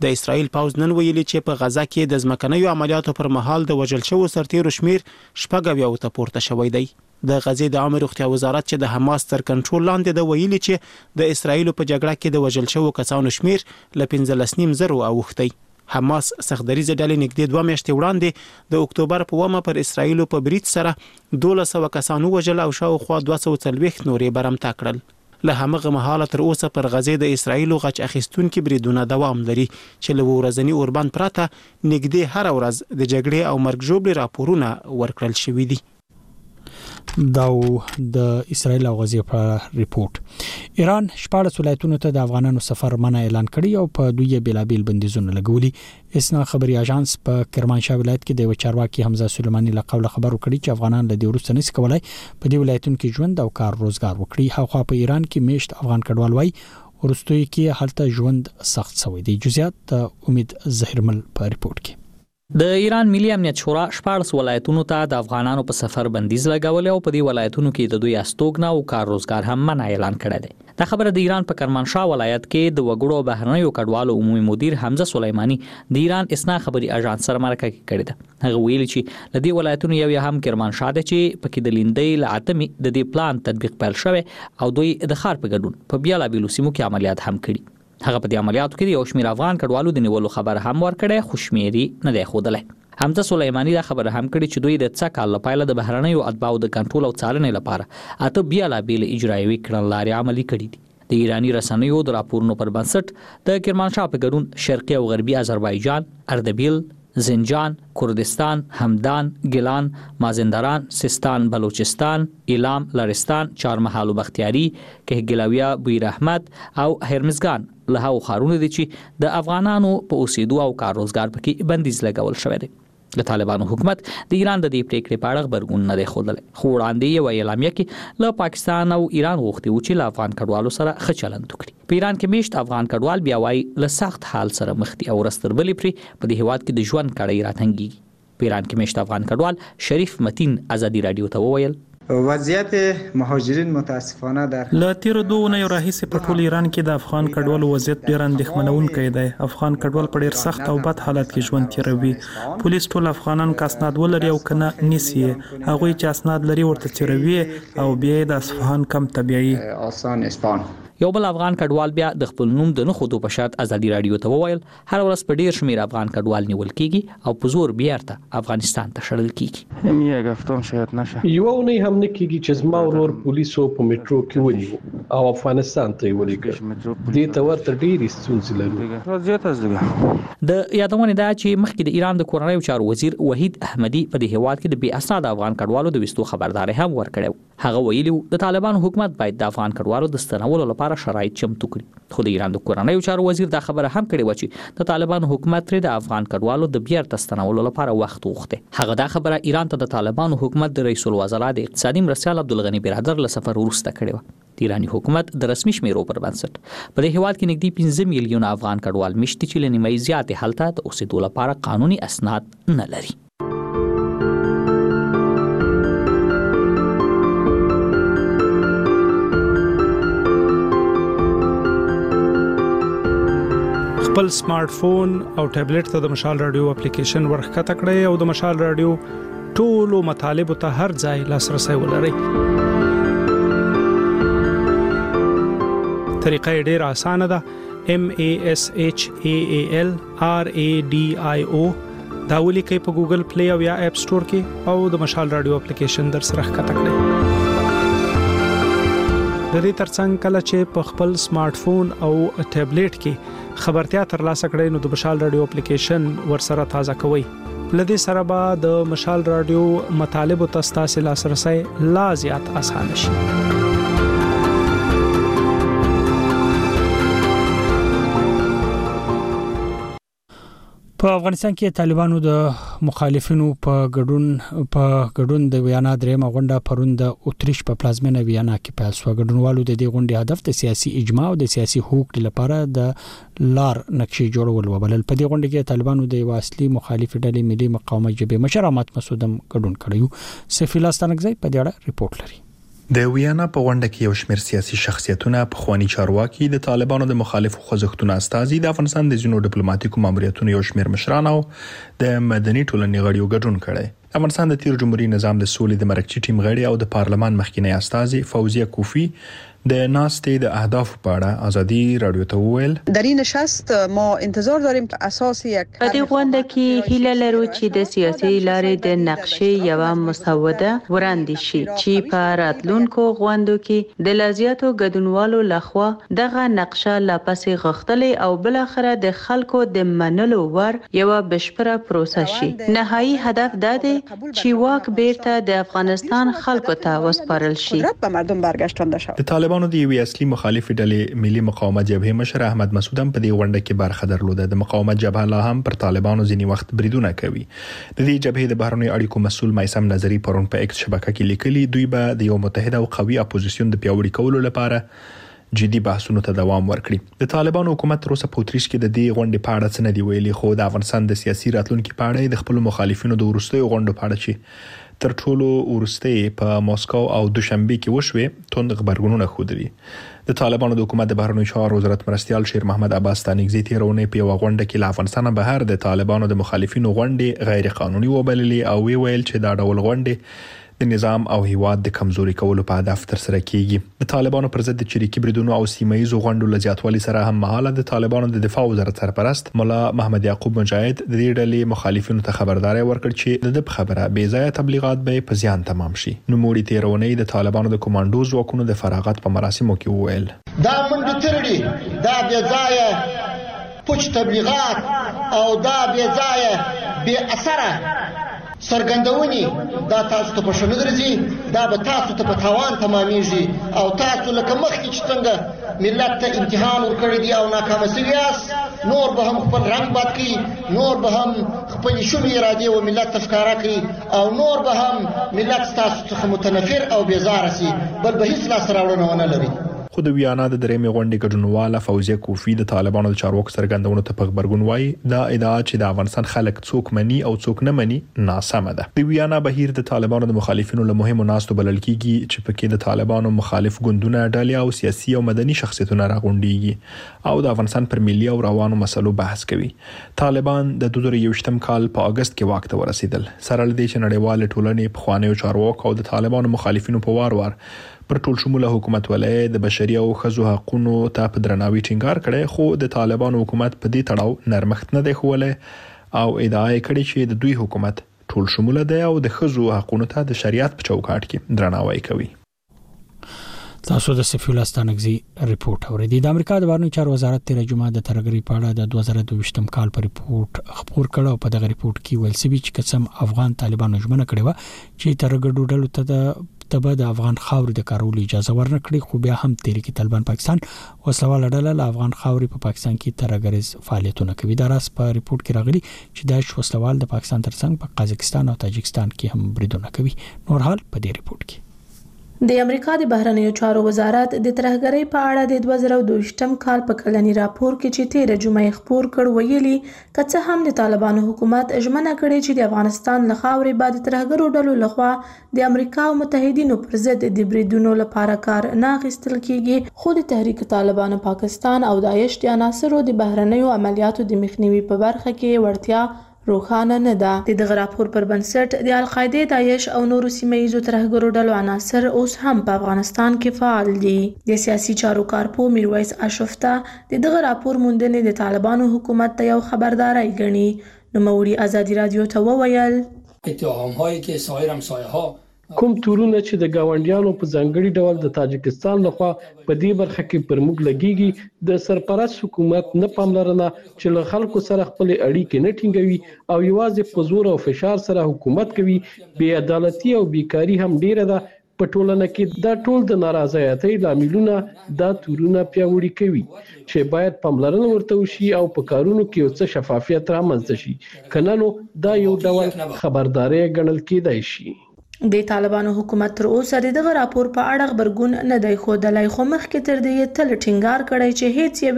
د اسرایل پوز نن ویلي چې په غزا کې د ځمکنیو عملیاتو پر مهال د وژل شوو سرتیرو شمیر 90 ته پورته شوی دی. د غزې د عامه روغتیا وزارت چې د حماس تر کنټرول لاندې د ویلي چې د اسرایل په جګړه کې د وژل شوو کسانو شمیر ل 15.5 اوښتی. حماس سختدریزه ډلې نږدې 2 میاشتې وړاندې د اکتوبر په 1 پر اسرایل په برید سره 1200 کسانو وژل او شاوخوا 240 نورې برمته کړل. له همغه مهاله تر اوسه پر غزې د اسرایل غچ اخیستونکو بریدونه دوام لري چې له ورځنی اوربند پراته نږدې هر ورځ د جګړې او مرګ ژوبلې راپورونه ورکړل شوې دي. دا د اسرایل او غزې په ریپورت. ایران 14 ولایتونو ته د افغانانو سفر منع اعلان کړی او په دوی بلابل بندیزونه لګولي. اسنا خبري اژانس په کرمانشاه ولایت کې د چارواکي حمزه سلیمانی له قوله خبرو کړی چې افغانان له دې وروسته نس کولای په دې ولایتونو کې ژوند او کار روزګار وکړي. هغه په ایران کې میشت افغان کډوال وای ورستوي کې حالت ژوند سخت شوی دی. جزئیات امید زهرمل په ریپورت کې. د ایران ملي امنیت شورا 14 ولایتونو ته د افغانانو په سفر بندیز لګول او په دې ولایتونو کې د دوی استوګنه او کار روزګار هم منع اعلان کړی دی. دا خبره د ایران په کرمانشاه ولایت کې د وګړو بهرنیو کډوالو عمومي مدیر حمزه سلیمانی د ایران اسنا خبري اژانس سره مرکه کړې ده. هغه ویلي چې د دې ولایتونو یو هم کرمانشاه ده چې پکې د لیندۍ لعتمي د دې پلان تطبیق پیل شوی او دوی د خار په ګډون په بیلابیلو سیمو کې عملیات هم کړي. هغه په دې عملیاتو کې یو شمېر افغان کډوالو د نیولو خبر هم ورکړی خو شمېري نه دی ښودلی. حمزه سلیمانی دا خبره هم کړې چې دوی د څه کال لپاره د بهرنیو اتباعو د کنټرول او څارنې لپاره اته بیلابیل اجرایوي کړنلارې عملي کړي دي. د ایرانی رسنیو د راپورونو پر بنسټ د کرمانشاه په ګډون شرقي او غربي آذربایجان، اردبیل، زنجان، کردستان، همدان، گیلان، مازندران، سیستان، بلوچستان، ایلام، لرستان، چهارمحال و بختیاری، کهگیلاویه، بویر احمد او هرمزگان له هغو ښارونو دي چې د افغانانو په اوسېدو او کار روزګار پکې بندیز لګول شوی دی. د طالبانو حکومت د ایران د دې پریکړې په اړه خبرګون نه دی ښودلی، خو وړاندې یو اعلامیه کې له پاکستان او ایران غوښتي و چې له افغان کډوالو سره ښه چلند وکړي. په ایران کې میشت افغان کډوال بیا وایي له سخت حال سره مخ دي او رستربلې پرې په دې هیواد کې د ژوند کړۍ راتنګېږي. په ایران کې میشت افغان کډوال شریف متین ازادي رادیو ته وویل وضعیت مهاجرین متاسفانه در له تیر 2 اونیو راهیسې په ټول ایران کې د افغان کډوالو وضعیت ډیر اندېښمنونکی دی. افغان کډوال په ډیر سخت او بد حالت کې ژوند تیروي. پولیس ټول افغانان کا اسناد ولري او کنه نیسي. هغه چې اسناد لري ورته تیروي او بیا د اصفهان کم طبيعي آسان اسپان. یو بل افغان کډوال بیا د خپل نوم د نه خودو په شرط ازادي رادیو ته وویل هر ورځ په ډیر شمیر افغان کډوال نیول کیږي او په زور بیرته افغانستان ته شړل کیږي. هم یې غفتم شاید نشه یو نه هم نه کیږي چې زما ورور پولیسو په میټرو کې ونیو او افغانستان ته ولیږي. دې ته ورته ډېری ستونزې لري. وضعیت ازګه د یادونه ده چې مخکې د ایران د کورنیو چارو وزیر وحید احمدی په دې هیواد کې د بې اسناد افغان کډوالو د وستو خبرداري هم ورکړو. هغه ویلي د طالبانو حکومت باید د افغان کډوالو د ستنولو لپاره شرایط چمتو کړي. خو د ایران د کورنیو چارو وزیر دا خبره هم کړې و چې د طالبانو حکومت تر د افغان کډوالو د بیرته ستنولو لپاره وخت وغوښته. هغه دا خبره ایران ته د طالبانو حکومت د رئیس الوزرا د اقتصادي مرستیال عبدالغنی برادر له سفر وروسته کړې و. د ایرانی حکومت د رسمي شمیرو پر بنسټ په دې هیواد کې نږدې 15 میلیون افغان کډوال مشتي چې لنیمه زیاتې حالت د اوسېدو لپاره قانوني اسناد نه لري. خپل سمارټ فون او ټابلیټ ته د مشال رادیو اپلیکیشن ورخکته کړئ او د مشال رادیو ټولو مطالب ته هر ځای لاسرسي ولرئ. طریقه ډیره اسانه ده. MASHAAL RADIO دا ولیکئ په ګوګل پلی او یا اپ سٹور کې او د مشال رادیو اپلیکیشن در سره ښکته کړئ. د دې ترڅنګ کله چې په خپل سمارټ فون او ټابلیټ کې خبرتیا ترلاسه کړئ نو د مشال رادیو اپلیکیشن ورسره تازه کوئ. لدې سره به د مشال رادیو مطالب او تاسو لاسرسي لا زیات آسان شي. په افغانستان کې طالبانو د مخالفینو په ګډون د ویانا درېمه غونډه پرون د اتریش په پلازمینه ویانا کې پیل شو. ګډونوالو د دې غونډې هدف د سیاسي اجماع او د سیاسي حقوق لپاره د لار نقشې جوړول وبلل. په دې غونډه کې طالبانو د واصلي مخالف ډلې ملي مقاومت جبهه مشر احمد مسعودم ګډون کړیو. سفیلا ستانګزی په دې اړه ریپورت لري. د ویانا په غونډه کې یو شمېر سیاسي شخصیتونه په خواني چارواکي د طالبانو د مخالفو خوځښتونو استازي د افغانستان د ځینو ډیپلوماټیکو ماموریتونو یو شمېر مشران او د مدني ټولنې غړي ګډون کړي. افغانستان د تیر جمهوریت نظام د سولې د مرکزی ټیم غړي او د پارلمان مخکینی استازي فوزیه کوفی د ناستې د اهداف په اړه ازادي رادیو ته وویل در این نشست ما انتظار داریم که اساس یک په دې غونډه کې هیله لرو چې د سیاسي لارې د نقشې یو مسوده وړاندې شي چې په راتلونکو غونډو کې د لازیاتو ګډونوالو لخوا دغه نقشه لا پسې غښتلې او بل اخره د خلکو د منلو ور یو بشپړه پروسه شي. نهایي هدف دا دی چې واک بیرته د افغانستان خلکو ته وسپارل شي. به مردم برگشتانده شود. طالبانو د یوې اصلي مخالف ډلې ملي مقاومت جبهه مشر احمد مسعود هم په دې غونډه کې برخه درلوده. د مقاومت جبهه لا هم پر طالبانو ځینی وخت بریدونه کوي. د دې جبهې د بهرنیو اړیکو مسؤل مایسم نظری پرون په ایکس شبکه کې لیکلي دوی به د یو متحد او قوي اپوزیسیون د پیاوړي کولو لپاره جدي بحثونو ته دوام ورکړي. د طالبانو حکومت تر اوسه په اتریش کې د دې غونډې په اړه څه نه دی ویلي، خو د افغانستان د سیاسي راتلونکو په اړه د خپل مخالفینو د ورستیو غونډو په اړه چې تر ټولو ورستۍ په ماسکو او دوشنبه کې وشوه توند خبرګونونه خودري. د طالبانو د حکومت د بهرنیو چارو وزارت مرستيال شیر محمد عباس تانیګزی تیرونه په غونډه کې له افغانستان بهر د طالبانو د مخالفینو غونډې غیر قانوني وبللې او ویل چې دا ډول غونډې د نظام او هیواد د کمزوري کولو په هدف تر سره کیږي. د طالبانو پر ضد چریکي بریدونو او سیمایي غونډو لزیاتوالي سره هم مهاله د طالبانو د دفاع وزارت سرپرست مولا محمد یعقوب مجاهد د دې ډلې مخالفینو ته خبرداري ورکړ چې د خبره بې ځای تبلیغات به په زیان تمام شي. نو موړي تیرونه د طالبانو د کمانډو ځواکونو د فراغت په مراسمو کې وویل دا منډه ترړي دا بې ځای پوچ تبلیغات او دا بې ځای بې اثره سرګندونی دا تاسو ته په شنو درځي، دا به تاسو ته په تاوان تمامېږي او تاسو لکه مخکې چې څنګه ملت ته امتحان ورکړی دی او ناکامه شوي یاست، نور به هم خپل رنګ باد کړي، نور به هم خپل شومې ارادې و ملت ته ښکاره کړي او نور به هم ملت ستاسو څخه متنفر او بیزاره شي، بل به هیڅ لاسته راوړنه ونه لري. خو د ویانا د درېمې غونډې ګډونواله فوزیه کوفی د طالبانو د چارواکو څرګندونو ته په خبرګون وایي دا ادعا چې د افغانستان خلک څوک مني او څوک نه مني ناسمه ده. د ویانا بهیر د طالبانو د مخالفینو له مهمو ناستو بلل کیږي چې پکې د طالبانو مخالف ګوندونه ډلې او سیاسي او مدني شخصیتونه راغونډيږي او د افغانستان پر ملي او روانو مسلو بحث کوي. طالبان د 2021م کال په اگست کې واک ته ورسېدل سره لدې چې نړیوال ټولنې په خوانیو چارواکو او د طالبانو مخالفینو په وار پر ټول شموله حکومت ولې د بشري او ښځو حقوقو ته په درناوي ټینګار کړي، خو د طالبانو حکومت په دې تړاو نرمښت نه دی خوله او ادعا کړې چې د دوی حکومت ټول شموله دی او د ښځو حقوقو ته د شریعت په چوکاټ کې درناوی کوي. تاسو د سفیول استانګزي ریپورت اوریدي. د امریکا د بهرنیو چارو وزارت تیر جمعه د ترګری په اړه د 2022م کال پر ریپورت خبر کړه او په دغه ریپورت کې ویل شوی چې قسم افغان طالبانو ژمنه کړې و چې ترګډو ډلو ته د افغان خاورې د کارولو اجازه ورنکړي، خو بیا هم تحریک طالبان پاکستان وسله ډله له افغان خاورې په پاکستان کې ترګریز فعالیتونه کوي. دا راس په ریپورت کې راغلي چې داعش وسلوال د پاکستان ترڅنګ په قزاقستان او تاجکستان کې هم بریدونه کوي. نور حال په دې ریپورت کې د امریکا د بهرنیو چارو وزارت د ترهګرۍ په اړه د 2022م کال په کلنی راپور کې چې تیر جمعه خبر کړ ویلي کڅه هم د طالبانو حکومت ژمنه کړې چې د افغانستان له خاورې بعد ترهګرو ډلو لخوا د امریکا او متحدینو پر ضد د بریدونو لپاره کار نه اخیستل کیږي، خو د تحریک طالبانو پاکستان او داعش د عناصرو د بهرنیو عملیاتو د مخنیوي په برخه کې وړتیا روخانه نه ده. دغه راپور پر بنسټ د القاعده، داعش او نورو سیمه‌یزو ترهګرو ډلو عناصر اوس هم په افغانستان کې فعال دي. د سیاسي چارو کارپو میرویس اشرفته دغه راپور موندنې د طالبانو حکومت ته یو خبرداري ګڼي. نو موري ازادي رادیو ته وویل اتهام‌هایی که سایر همسایه‌ها کوم تورونه چې د گاونډیانو په ځانګړي ډول د تاجکستان لخوا په دې برخه کې پرموږ لګيږي د سرپرست حکومت نه پاملرنه چې له خلکو سره خپل اړیکې نه ټینګوي او یوازې په زور او فشار سره حکومت کوي. بې عدالتي او بیکاری هم ډیره ده په ټولنه کې. دا ټول د نارضایتۍ لاملونه دا تورونه پیاوړي کوي چې باید پاملرنه ورته وشي او په کارونو کې یو څه شفافیت رامنځته شي، کنه نو دا یو ډول خبرداري ګڼل کېدای شي. د طالبانو حکومت تر اوسه دغه راپور په اړه خبرګون نه دی ښودلی، خو مخکې تر دې تل ټینګار کړی چې هیڅ یوې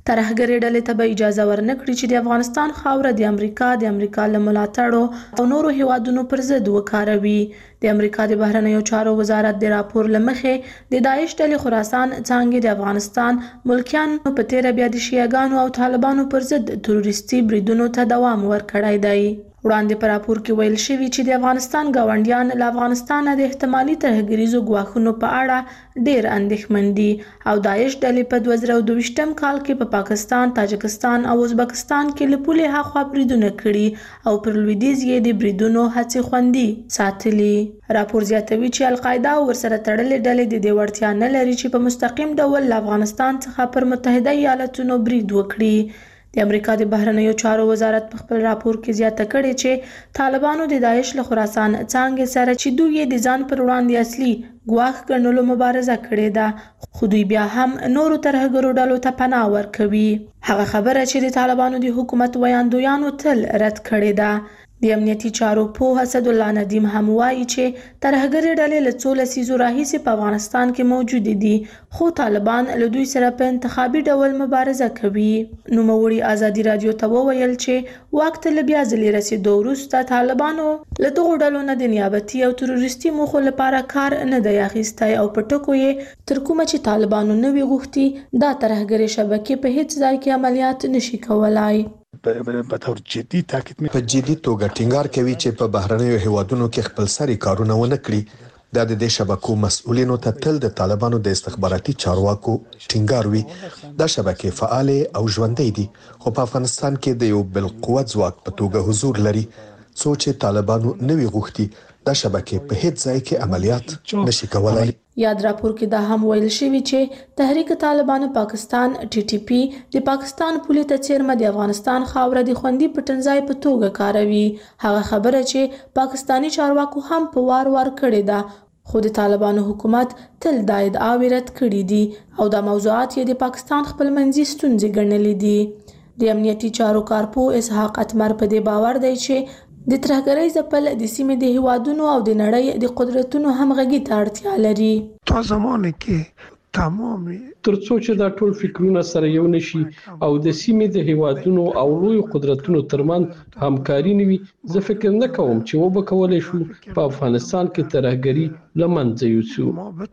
ترهګري ډلې ته به اجازه ورنکړي چې د افغانستان خاوره د امریکا له ملاتړ او نورو هیوادونو پر ضد وکاروي. د امریکا د بهرنیو چارو وزارت د راپور لمخې د داعش ډلې خراسان څانګې د افغانستان ملکیانو په تیر بیا د شیعاګانو او طالبانو پر ضد تروریستي بریدونو ته دوام ورکړی دی. وړاندې په راپور کې ویل شوی چې د افغانستان ګاونډیان له افغانستان د احتمالي ترهګریزو ګواښونو په اړه ډېر اندېښمن دي او داعش ډلې په 2022 کال کې په پاکستان، تاجکستان او ازبکستان کې له پولې هاخوا بریدونه کړي او پر لویدیځ یې د بریدونو هڅې خوندي ساتلي. راپور زیاتوي چې القاعده او ورسره تړلې ډلې د دې وړتیا نه لري چې په مستقیم ډول له افغانستان څخه پر متحده ایالاتونو برید وکړي. د امریکا د بهرنیو چارو وزارت په خپل راپور کې زیاته کړې چې طالبانو د داعش له خراسان څانګې سره چې دوی یې د ځان پر وړاندې اصلي ګواښ ګڼلو مبارزه کړې ده، خو دوی بیا هم نورو ترهګرو ډلو ته پناه ورکوي. هغه خبره چې د طالبانو د حکومت ویاندویانو تل رد کړې ده. د امنیتي چارو پوه اسد الله ندیم هم وایي چې ترهګري ډلې له څو لسیزو راهیسې په افغانستان کې موجودې دي، خو طالبان له دوی سره په انتخابي ډول مبارزه کوي. نوموړي ازادي رادیو ته وویل چې واک ته له بیا ځلې رسېدو وروسته طالبانو له دغو ډلو نه د نیابتي او تروریستي موخو لپاره کار نه دی اخیستی او په ټکو یې تر کومه چې طالبانو نه وي غوښتي دا ترهګري شبکې په هیڅ ځای کې عملیات نشي کولای. په تور جدي تاکید په جدي توګه ټینګار کوي چې په بهرنیو هیوادونو کې خپل سري کارونه ونه کړي. د دې شبکو مسؤلینو ته تل د طالبانو د استخباراتي چارواکو ټینګار وي. دا شبکې فعال او ژوندۍ دي، خو په افغانستان کې د یو بالقوت ځواک په توګه حضور لري. څو چې طالبانو نوي غوښتي دا شبکې په هیڅ ځای کې عملیات نشي کولای. یاد راپور کې دا هم ویل شوی چې تحریک طالبانو پاکستان TTP د پاکستان پولې ته څیرمه د افغانستان خاوره د خوندي پټنځای په توګه کاروي. هغه خبره چې پاکستانی چارواکو هم په وار کړې ده، خو د طالبانو حکومت تل دا ادعاوې رد کړې دي او دا موضوعات یې د پاکستان خپلمنځي ستونزې ګڼلې دي. د امنیتي چارو کارپوه اسحاق اتمر په دې باور دی چې د ترهګرۍ ځپل د سیمې د هیوادونو او د نړۍ د قدرتونو همغږي ته اړتیا لري. تا زمانه کې تمام ترڅو چې دا ټول فکرونه سره یو نشي او د سیمې د هیوادونو او لوی قدرتونو ترمنځ همکاري نوي، زه فکر نه کوم چې وبکولای شو په افغانستان کې ترهګري لمنځه یوسو.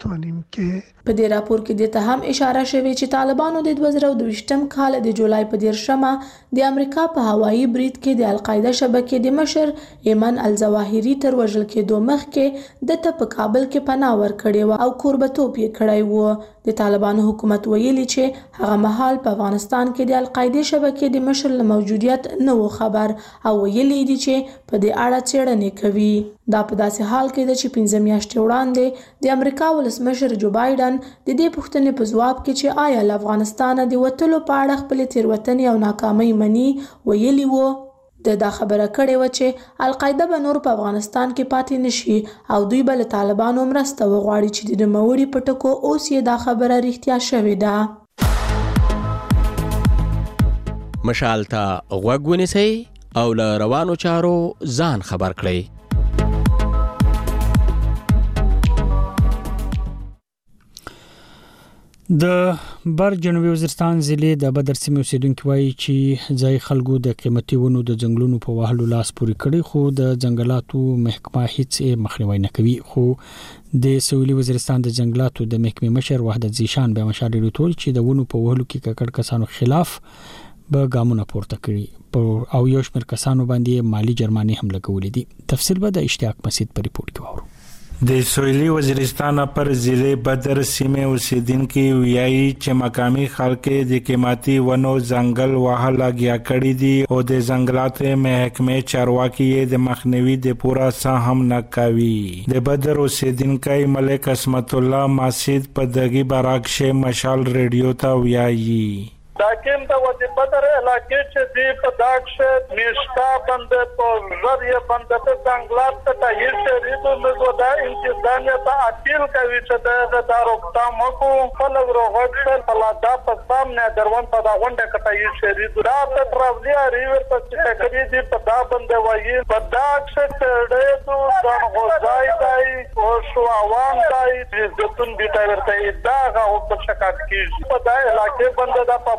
په دې راپور کې د ته هم اشاره شوې چې طالبانو د 2022 کال د جولای په 10 د امریکا په هوایي برید کې د القاعده شبکې د مشر ایمن الظواهری تر وژل کېدو مخکې د ته په کابل کې پناه ورکړې او کوربتوب یې کړی و. د طالبانو حکومت ویلي چې هغه مهال په افغانستان کې د القاعده شبکې د مشر له موجودیت نه و خبر او ویلي دي چې په دې اړه څېړنې کوي. دا په داسې حال کې ده چې 15 میاشتې وړاندې د امریکا ولسمشر جو بایدن د دې پوښتنې په ځواب کې چې آیا له افغانستان د وتلو په اړه خپل تېروتنې او ناکامۍ مني ویلي وو. دا خبره کړې و چې القاعده به نور په افغانستان کې پاتې نشي او دوی به له طالبانو مرسته وغواړي چې د نوموړي په ټکو اوس یې دا خبره رښتیا شوې ده. مشال ته غوږ ونیسئ او له روانو چارو ځان خبر کړئ. د بر جنوبي وزیرستان ضلع د بدر سیمې اوسیدونکو وایي چې ځای خلکو د قیمتي ونو د ځنګلونو په وهلو لاس پورې کړي، خو د ځنګلاتو محکمه هیڅ مخنیوي نه کوي. خو د سویلي وزیرستان د ځنګلاتو د محکمې مشر وحدت زیشان به مشاري ټول چې د ونو په وهلو کې ککړ کسانو خلاف به ګامونه پورته کړي او یو شمېر کسانو باندې مالی جرمانې هم لګولې دي. تفصیل به د اشتیاق مسجد په ریپورت کې وورو. د سویلي وزیرستان پر ضلع بدر سیمه اوسیدونکو ویایي چې مقامي خلک د قیمتي ونو ځنګل وهله گیا کړی دي او د ځنګلات محکمه چارواکي د مخنیوي د پورا څه هم نه کوي. د بدر اوسیدونکو ملک اسمت الله مسجد په دغه براکشه مشال ریډیو ته ویایي دا کوم د وجه بدر علاقې چې دی په داکشه میشتا بند په ذریعہ بند ته څنګهلات ته یې ریدو نو دا انتظامیه ته اپیل کوي چې دا روکتام کو خپل وروغټل پلادا په سامنے دروان په دا غونډه کته یې ریدو دا په تراولیا ریور په چې کړي دی په دا بند وایي په داکشه ډېر د غوځای دی او شو عوام دی د تون بیت ورته دا غو په شکایت کیږي په دا علاقې بند دا په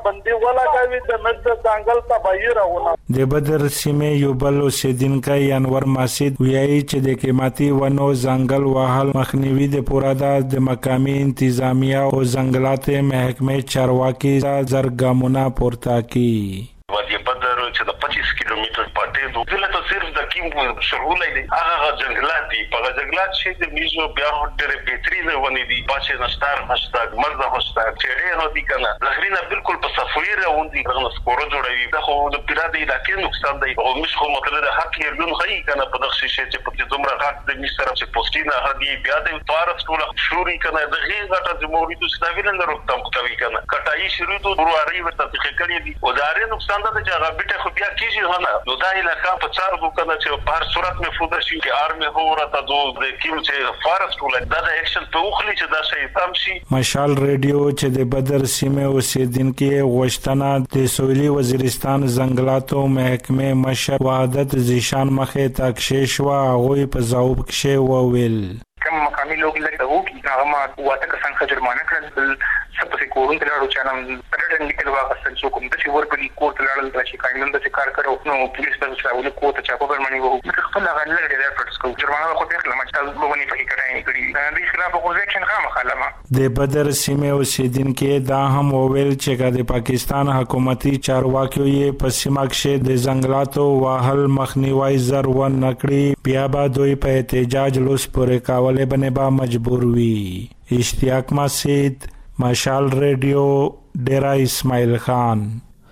بندي ولګوي د مد ځنګل تباہي راونه. د بدر سیمه یو بل اوسیدونکو انور ماسید ویایي چې د قیمتي ونو ځنګل وهل مخنیوي د پورادا د مقامی انتظامیه او ځنګلات محکمه چارواکي زرګامونه پورته کی. وادي بدر چې د 25 کیلومتر پټې دوه دلته صرف د کیم شغولې دي هغه جنگلات دي په جنگلات چې د میزو بیا ډېر بهترینه ونې دي پاشه نشتار هشتاګ مرزه هشتاګ چې ډېر هدي کنه لغرینا بالکل په صفویر روندي غو سکور جوړوي دا خو د پیراده علاقې نقصان دی او مش خو مطلب د حق یې لون غي کنه په دغه شی چې په دومره غاټ د مستر چې پوسټینه هدي بیا د توارث ټول شوري کنه د غي غاټه د موریدو ستاویل نه روکتم کوي کنه کټای شروع ته وروري ورته تخکړې دي او داري نقصان دا چې هغه بیٹه خو بیا کیږي نه نو دا علاقہ په څار وو کنه چې په هر صورت محفوظ شي چې آرمي هو راته د کیم چې فارست ټول دا د اکشن په وخلی چې دا شي تام شي. مشال ریډیو چې د بدر سیمه اوسیدونکو غوښتنه د سویلي وزیرستان ځنګلاتو محکمه مشر وحدت زیشان مخه تاکشې شو هغه په ځواب کې وویل کم مقامی لوگ لري وو چې هغه ما واته کسان خجرمانه کړل سپسې کورون ته لاړو چې نن پرډن لیکل واغستل چې کوم د څه ورپلی کوټ لاړل چې قانون د کار کړو نو پولیس په څاولې کوټ چا په برمنی وو چې خپل هغه لري د فرصت کو جرمانه خو ته خلک چې لوګونی په کې کړای کړی د خلاف خو ځکه نه خلما د بدر سیمه اوسیدونکو دا هم وویل چې د پاکستان حکومتي چارواکیو یې په سیمه کې د ځنګلاتو واهل مخنیوي زر و نکړي بیا به دوی په احتجاج لوس پورې کاوله بنه با مجبور وي. اشتیاق مسید مشال ریډیو ډیرا اسماعیل خان.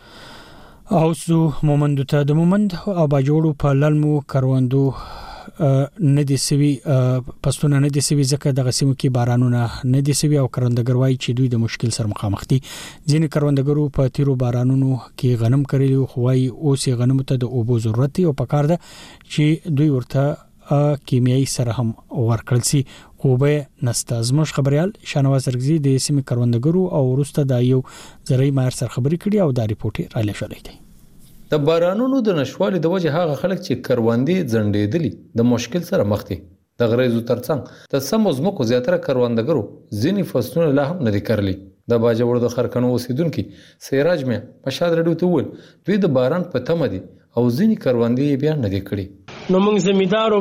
اوسو مومند ته د مومند او باجوړو په للمو کروندو نه دي سوي پښتون نه دي سوي ځکه د غسیمو کې بارانونه نه دي سوي او کروندګر وایي چې دوی د مشکل سره مخامخ دي. ځینې کروندګرو په تیرو بارانونو کې غنم کړي خو وايي اوس غنم ته د اوبو ضرورت او پکار ده چې دوی ورته کیمیاوي سره هم ورکړل سي خو به نسته. زموږ خبريال شانواز رغزي د سیمې کروندګرو او ورسته د یو زرعي ماهر سره خبرې کړي او دا ریپورت را لښلې دي. د بارانونو د نشوالي د وجه هغه خلک چې کروندې ځنډېدلي د مشکل سره مخ دي. د غریزو ترڅنګ د سمو زمکو زیاتره کروندګرو ځینې فصلونه لا هم نه دي کرلي. د باجوړ د خرکنو اوسیدونکو سیراج مې په شاد رډو ته ول دوی د باران په تمه دي او ځینې کروندې بیا نه دي کړي. نو موږ زمیدارو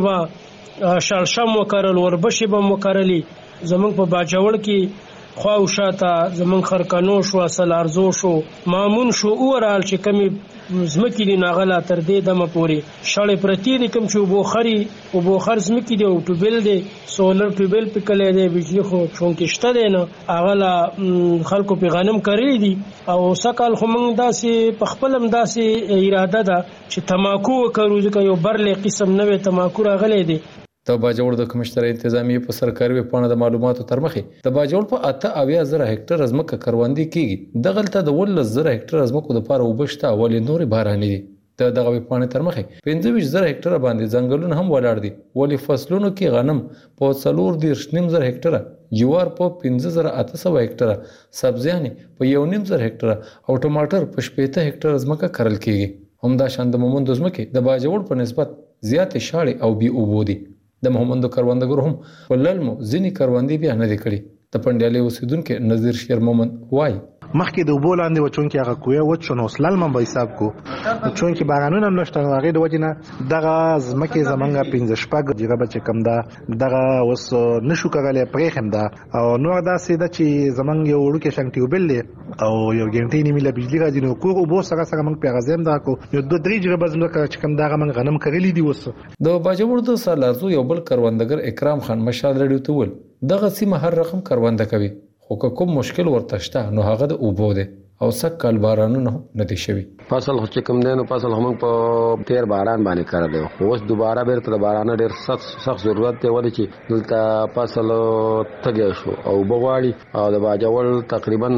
با شالشم وکړل وربشي به وکړلی زمونږ په باجوړ کې خو شاته زمونږ خرکنو شو سلارزو شو مامون شو اورال چې کمی زمکی دی ناغلا تر دې دمه پوري شړې پرتی دي کوم چې وبخري وبخر زمکی دی او ټوبل دی سولر ټوبل پکلې دی بجلی خو چونکشته دی نه اغلا خلکو په غنم کړی دي او سکل خو موږ داسې په خپلم داسې اراده ده چې تماکو وکړو ځکه یو برلې قسم نوې تماکو راغلی دی. د باجوړ د کمشتر انتظامی په سرکاري وپانه د معلوماتو تر مخې د باجوړ په 8,000 هکټر ازمکه کروندې کیږي دغلته د 10,000 هکټر ازمکو د پاره وبشته ولې نورې بارانې دي. دغه وپانه تر مخې 15,000 هکټر باندې ځنګلونه هم ولاړ دي ولې فصلونو کې غنم په 4.5 هکټر جوار په 15,800 هکټر سبزیان په 1.5 هکټر او ټماټر په 15 هکټر ازمکه کرل کیږي. همدا شان د مومند ازمکه د باجوړ په نسبت زیات شاړې او بي اوبو دي. د محمد کروندګرو هم وللمو ځینی کروندې بیا نه لیکلي. د پندیالي اوسیدونکو نظیر شیر مومن وای مخکې د وبول اندې وچون کې هغه کوی وچ شنو سلل من به حساب کو چون کې بارانونه نشته هغه د وجنه دغه زمکه زمنګ 15 شپږ جګه بچ کم دا دغه وس نشو کغله پرېخم دا او نو دا سیده چې زمنګ یو وړو کې شنټ ټیوبل او یو ګنټې نیمه بجلی راځي نو کو وبو سره سره موږ پیغام دا کو یو دوه درې جګه بزنه چې کم دا موږ غنم کړلی دی وس د باجوړ د سالارزو یو بل کروندګر اکرام خان مشال رډیو ته ول دغه سیمه هر رقم کرونده کوي خو کوم مشکل ورته شته نو هغه د اوبو ده او سکل بارانونه نه دي شوی. فصل خو چې کوم دی نو فصل هم په تیر باران باندې کړل دی خو اوس دوباره بیرته باران ډیر سخت ضرورت دی ولې چې دلته فصل تګ شو او بغواړي او د باجوړ تقریبا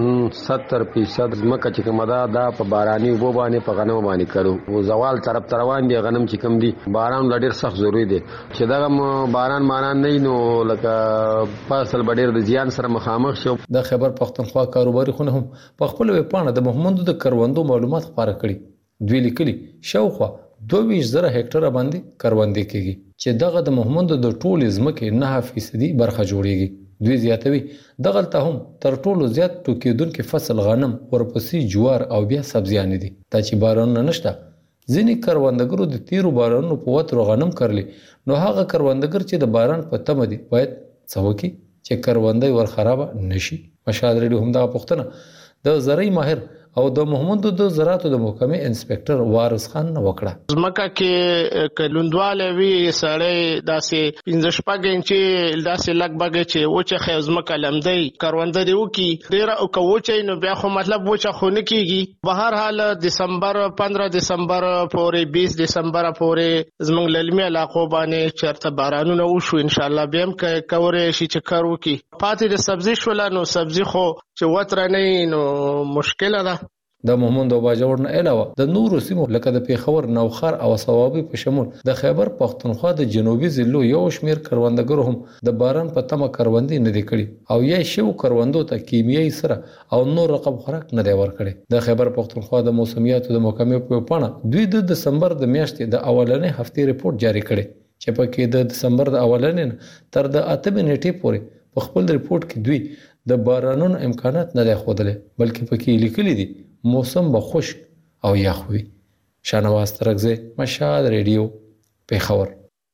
70% مکه چې کومه دا په باراني وبو باندې په غنم باندې کړو او زوال طرف روان دي غنم چې کوم دي باران ډیر سخت ضروری دی چې دا باران نه نو لکه فصل ډیر د زیان سره مخامخ شو. د خبر پښتونخوا کاروباري خونه هم په خپل پانه د محمد د کروندو معلومات خبره کړي دوی لیکلي شاوخوا 22,000 هکټر باندې کروندې کیږي چې دغه د محمد د ټول ځمکې 9% برخه جوړیږي. دوی زیاتوي دغلته هم تر ټولو زیات ټوکېدونکي فصل غنم ورپسې جوار او بیا سبزیان دي. دا چې بارانونه نشته ځینې کروندګرو د تیرو بارانونو په وترو غنم کرلی نو هغه کروندګر چې د باران په تمه دي باید څه وکړي چې کروندې ور خرابه نشي. مشهد ریډیو هم دا پوښتنه د زراعي ماهر او د محمد د زراعتو د محکمې انسپکټر وارث خان وکړه. زمکه کې کلوندواله وی سړی داسې 15 انچي داسې لګبګ چې وچه خزمکه لمدی کروندې دی وکي ډیر او کوچې نو بیا خو مطلب وچه خونه کیږي. بهر حال دسمبر 15 دسمبر پورې 20 دسمبر پورې زمنګ للمي علاقو باندې چرته بارانونه وشو ان شاء الله بهم کورې شي چې کار وکي. پاتې د سبزی شول نو سبزی خو چې وتر نه نو مشکله ده. د محمد او باجوړ نه علاوه د نورو سیمو لکه د پیښور نوخر او صوابي په شمول د خیبر پښتونخوا د جنوبي ضلعو یو شمیر کروندګرو هم د باران په تمه کروندې نه دي کړي او یا شو کروندو ته کیمیاوي سره او نور رقم خوراک نه دی ورکړي. د خیبر پښتونخوا د موسمیاتو د محکمې په پاڼه دوی د دسمبر د میاشتې د اولنې هفتې ریپورت جاری کړي چې پکې د دسمبر د اولنې تر د 8 نیټې پورې په خپل ریپورت کې دوی د بارانونو امکانات نه دی ښودلي بلکې پکې لیکلي دي موسم به خشک او یخ وي. شانواز ترغزه مشهد ریډیو پیښور.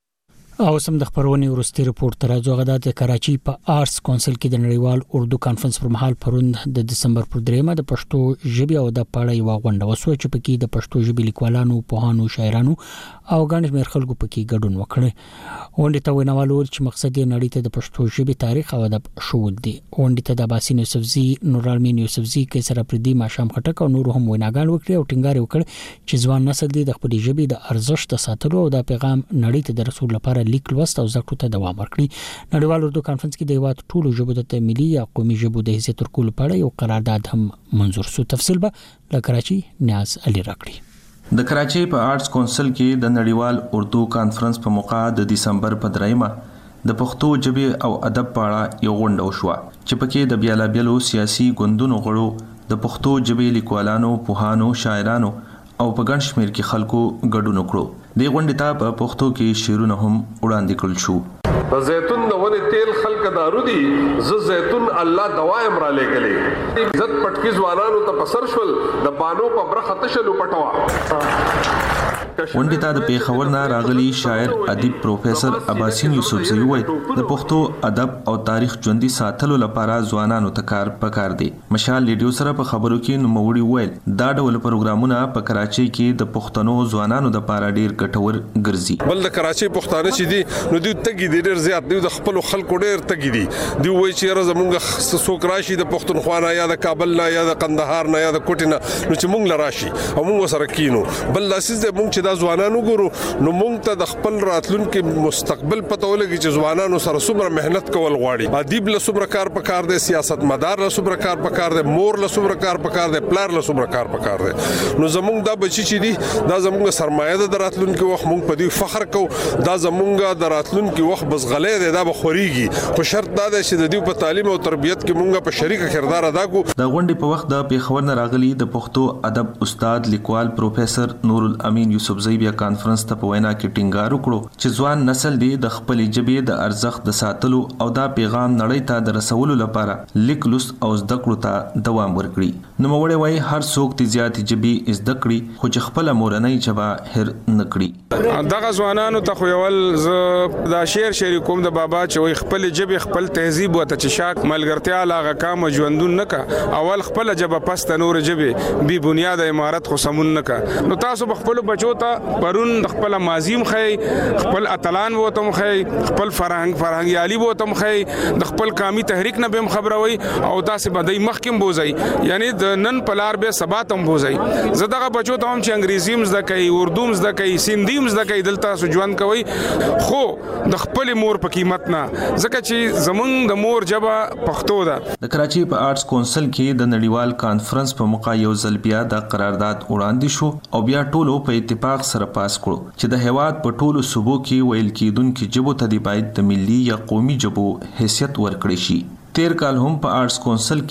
او سم د خبرونې ورستي رپورت تر ازوغه د کراچي په آرټس کونسل کې د نړیوال اردو کانفرنس پر مهال پروند د دسمبر پر 3 د پښتو ژبې او د پاړې یو غونډه وسو چې پکې د پښتو ژبې لیکوالانو پوهانو شاعرانو او ګڼ شمېر خلکو پکې ګډون وکړي. غونډه ته ویناوالو چې مقصد یې نړۍ ته د پښتو ژبې تاریخ او ادب شول دي. غونډه ته د باسین یوسفزي نورالمین یوسفزي کیسر پردي ماشام خټک او نور هم ویناګان وکړي او ټینګار وکړي چې ځوان نسل د خپل ژبې د ارزښت ساتلو او د پیغام نړۍ ته د رسول لپاره لیک لوست او زده کړو ته دوام ورکړي. نړیوال اردو کانفرنس کې د هیواد ټولو ژبو د ملي یا قومي ژبو د حیثیت ورکولو په اړه یو قرارداد هم منظور شو. تفصیل به له کراچي نیاز علي راکړي. د کراچي په آرټس کونسل کې د نړیوال اردو کانفرنس په موقع د دسمبر په 3 د پښتو ژبې او ادب په اړه یو غونډه وشوه چې پکې د بیلابیلو سیاسي ګوندونو غړو د پښتو ژبې لیکوالانو پوهانو شاعرانو او په ګڼ شمېر کې خلکو ګډون وکړو. د غونډې ته په پښتو کې شعرونه هم وړاندې کړل شو. د زیتون د ونې تیل خلک دارو دي ز زیتون الله دوایم را لګلې عزت پټکی ځوانانو ته پسر شول د بانو په برخه تشلو پټوا. غونډې ته د پیښور نه راغلي شاعر ادیب پروفیسور عباسین یوسفزئی وایي د پښتو ادب او تاریخ ژوندۍ ساتلو لپاره ځوانانو ته کار پکار دی. مشال ریډیو سره په خبرو کې نوموړي ویل دا ډول پروګرامونه په کراچۍ کې د پښتنو ځوانانو د لپاره ډیر ګټور ګرځي. بل د کراچۍ پښتانه چې دي نو دوی تګي دي ډیر زیات دي د خپل خلکو ډیر تګي دي دوی وایي چې زمونږ څوک راشي د پښتونخوا نه یا د کابل نه یا د قندهار نه یا د کوټ نه نو چې مونږ لراشي او مونږ سره کینو بل لاسیز د مونږ دا ځوانانو ګورو نو مونږ ته د خپل راتلونکو مستقبل پته ولګي چې ځوانانو سره څومره مهنت کول غواړي. ادیب له څومره کار پکار دی سیاست مدار له څومره کار پکار دی مور له څومره کار پکار دی پلار له څومره کار پکار دی. نو زمونږ دا بچی چې دي دا زمونږ سرمایه ده د راتلونکو وخت مونږ په دې فخر کوو دا زمونږ د راتلونکو وخت بس غلې ده دا بخوريږي خو شرط دا ده چې د دې په تعلیم او تربيت کې مونږ په شریک کردار ادا کوو. د غونډې په وخت د پیښور نه راغلي د پښتو ادب استاد لیکوال پروفیسور نور الامین یوسفزئی بیا کانفرنس ته په وینا کې ټینګار وکړو چې ځوان نسل دی د خپل ژبې د ارزښت د ساتلو او دا پیغام نړۍ ته د رسولو لپاره لیک لوست او زده کړو ته دوام ورکړي. نو موري وای هر څوک د زیات ژبې زده کړي خو چې خپل مورنۍ ژبه هر نه کړي. دغه ځوانانو ته خو یول دا شعر کوم د بابا چې خپل ژبې خپل تهذیب وته چې شاک ملګرتیا لاغه کام ژوندون نه کا اول خپل ژبه پست نور ژبې بي بنیاد امارت خو سمون نه کا. نو تاسو خپل بچو ته پرون خپل مازیم خي خپل اتلان وته مخي خپل فرهنګيالي وته مخي د خپل قومي تحریک نه به خبروي او تاسو بدای مخکم بوزي یعنی د نن پلار به سباتم بوزي. زداغه بچو ته هم چې انګریزیم زده کوي اردو زده کوي سندیم زده کوي دلته سو ژوند کوي خو د خپل مور په قیمت نه ځکه چې زمونږ د مور ژبه پښتو ده. د کراچي په آرټس کونسل کې د نړیوال کانفرنس په موقع یو ځل بیا د قرارداد وړاندې شو او بیا ټولو په اتفاق سره پاس کړو چې د هیواد په ټولو صوبو کې ویل کېدونکو ژبو ته د باید د ملي یا قومي ژبو حیثیت ورکړي شي. تیر کال هم په آرټس کونسل کې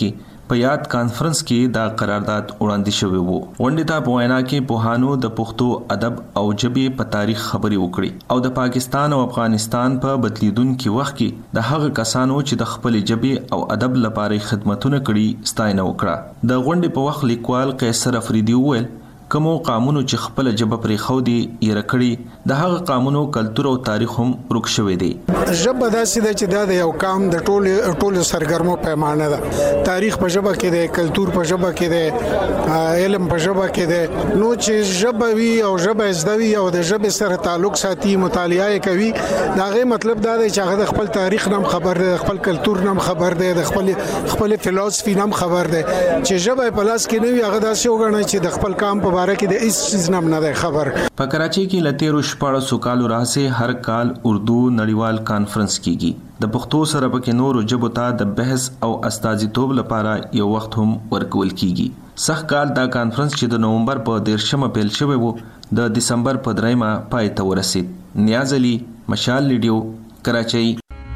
په یاد کانفرنس کې دا قرارداد وړاندې شوی وو. غونډې ته په وینا کې پوهانو د پښتو ادب او ژبې په تاریخ خبرې وکړي او د پاکستان او افغانستان په بدلیدونکو وخت کې د هغه کسانو چې د خپل ژبې او ادب لپاره خدمتونه کړي ستاینه وکړه. د غونډې په وخت لیکوال قیصر افریدي وویل کومو قانونو چې خپل ژبه پرې خو دي یې رکړي د هغه قانونو کلچر او تاریخ هم ورک شوی دی. ژبه داسې ده چې د یو قوم د ټولو سرګرمو پیمانه ده. تاریخ په ژبه کې دی، کلچر په ژبه کې دی، علم په ژبه کې دی. نو چې ژبه وي او ژبه زده وي او د ژبې سره تعلق ساتي، مطالعه کوي، دا غي مطلب دا دی چې هغه د خپل تاریخ نام خبر دی، د خپل کلچر نام خبر دی، د خپل فلسفي نام خبر دی. چې ژبه په لاس کې نه وي هغه داسې وګڼي چې د خپل قوم په باره کې د هیڅ چیز نام نه خبر. په کراچۍ کې لته روشپاړو سوکالو راځي هر کال اردو نړیوال کانفرنس کیږي. د پښتو سره پکې نورو ژبو ته د بحث او استازیتوب لپاره یو وخت هم ورکول کیږي. سخت کال دا کانفرنس چې د نومبر په 13 پیل شوی وو د دسمبر په 3 پای ته ورسید. نیاز علي، مشال لیډیو، کراچۍ.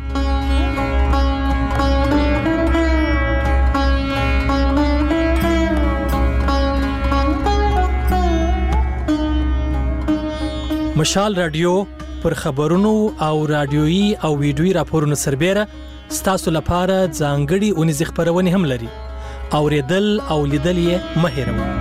مشال رادیو پر خبرونو او رادیويي او ویډیويي راپورونو سربېره ستاسو لپاره ځانګړي اونیز خبرونه هم لري. اوریدل او لیدل یې مه هېروئ.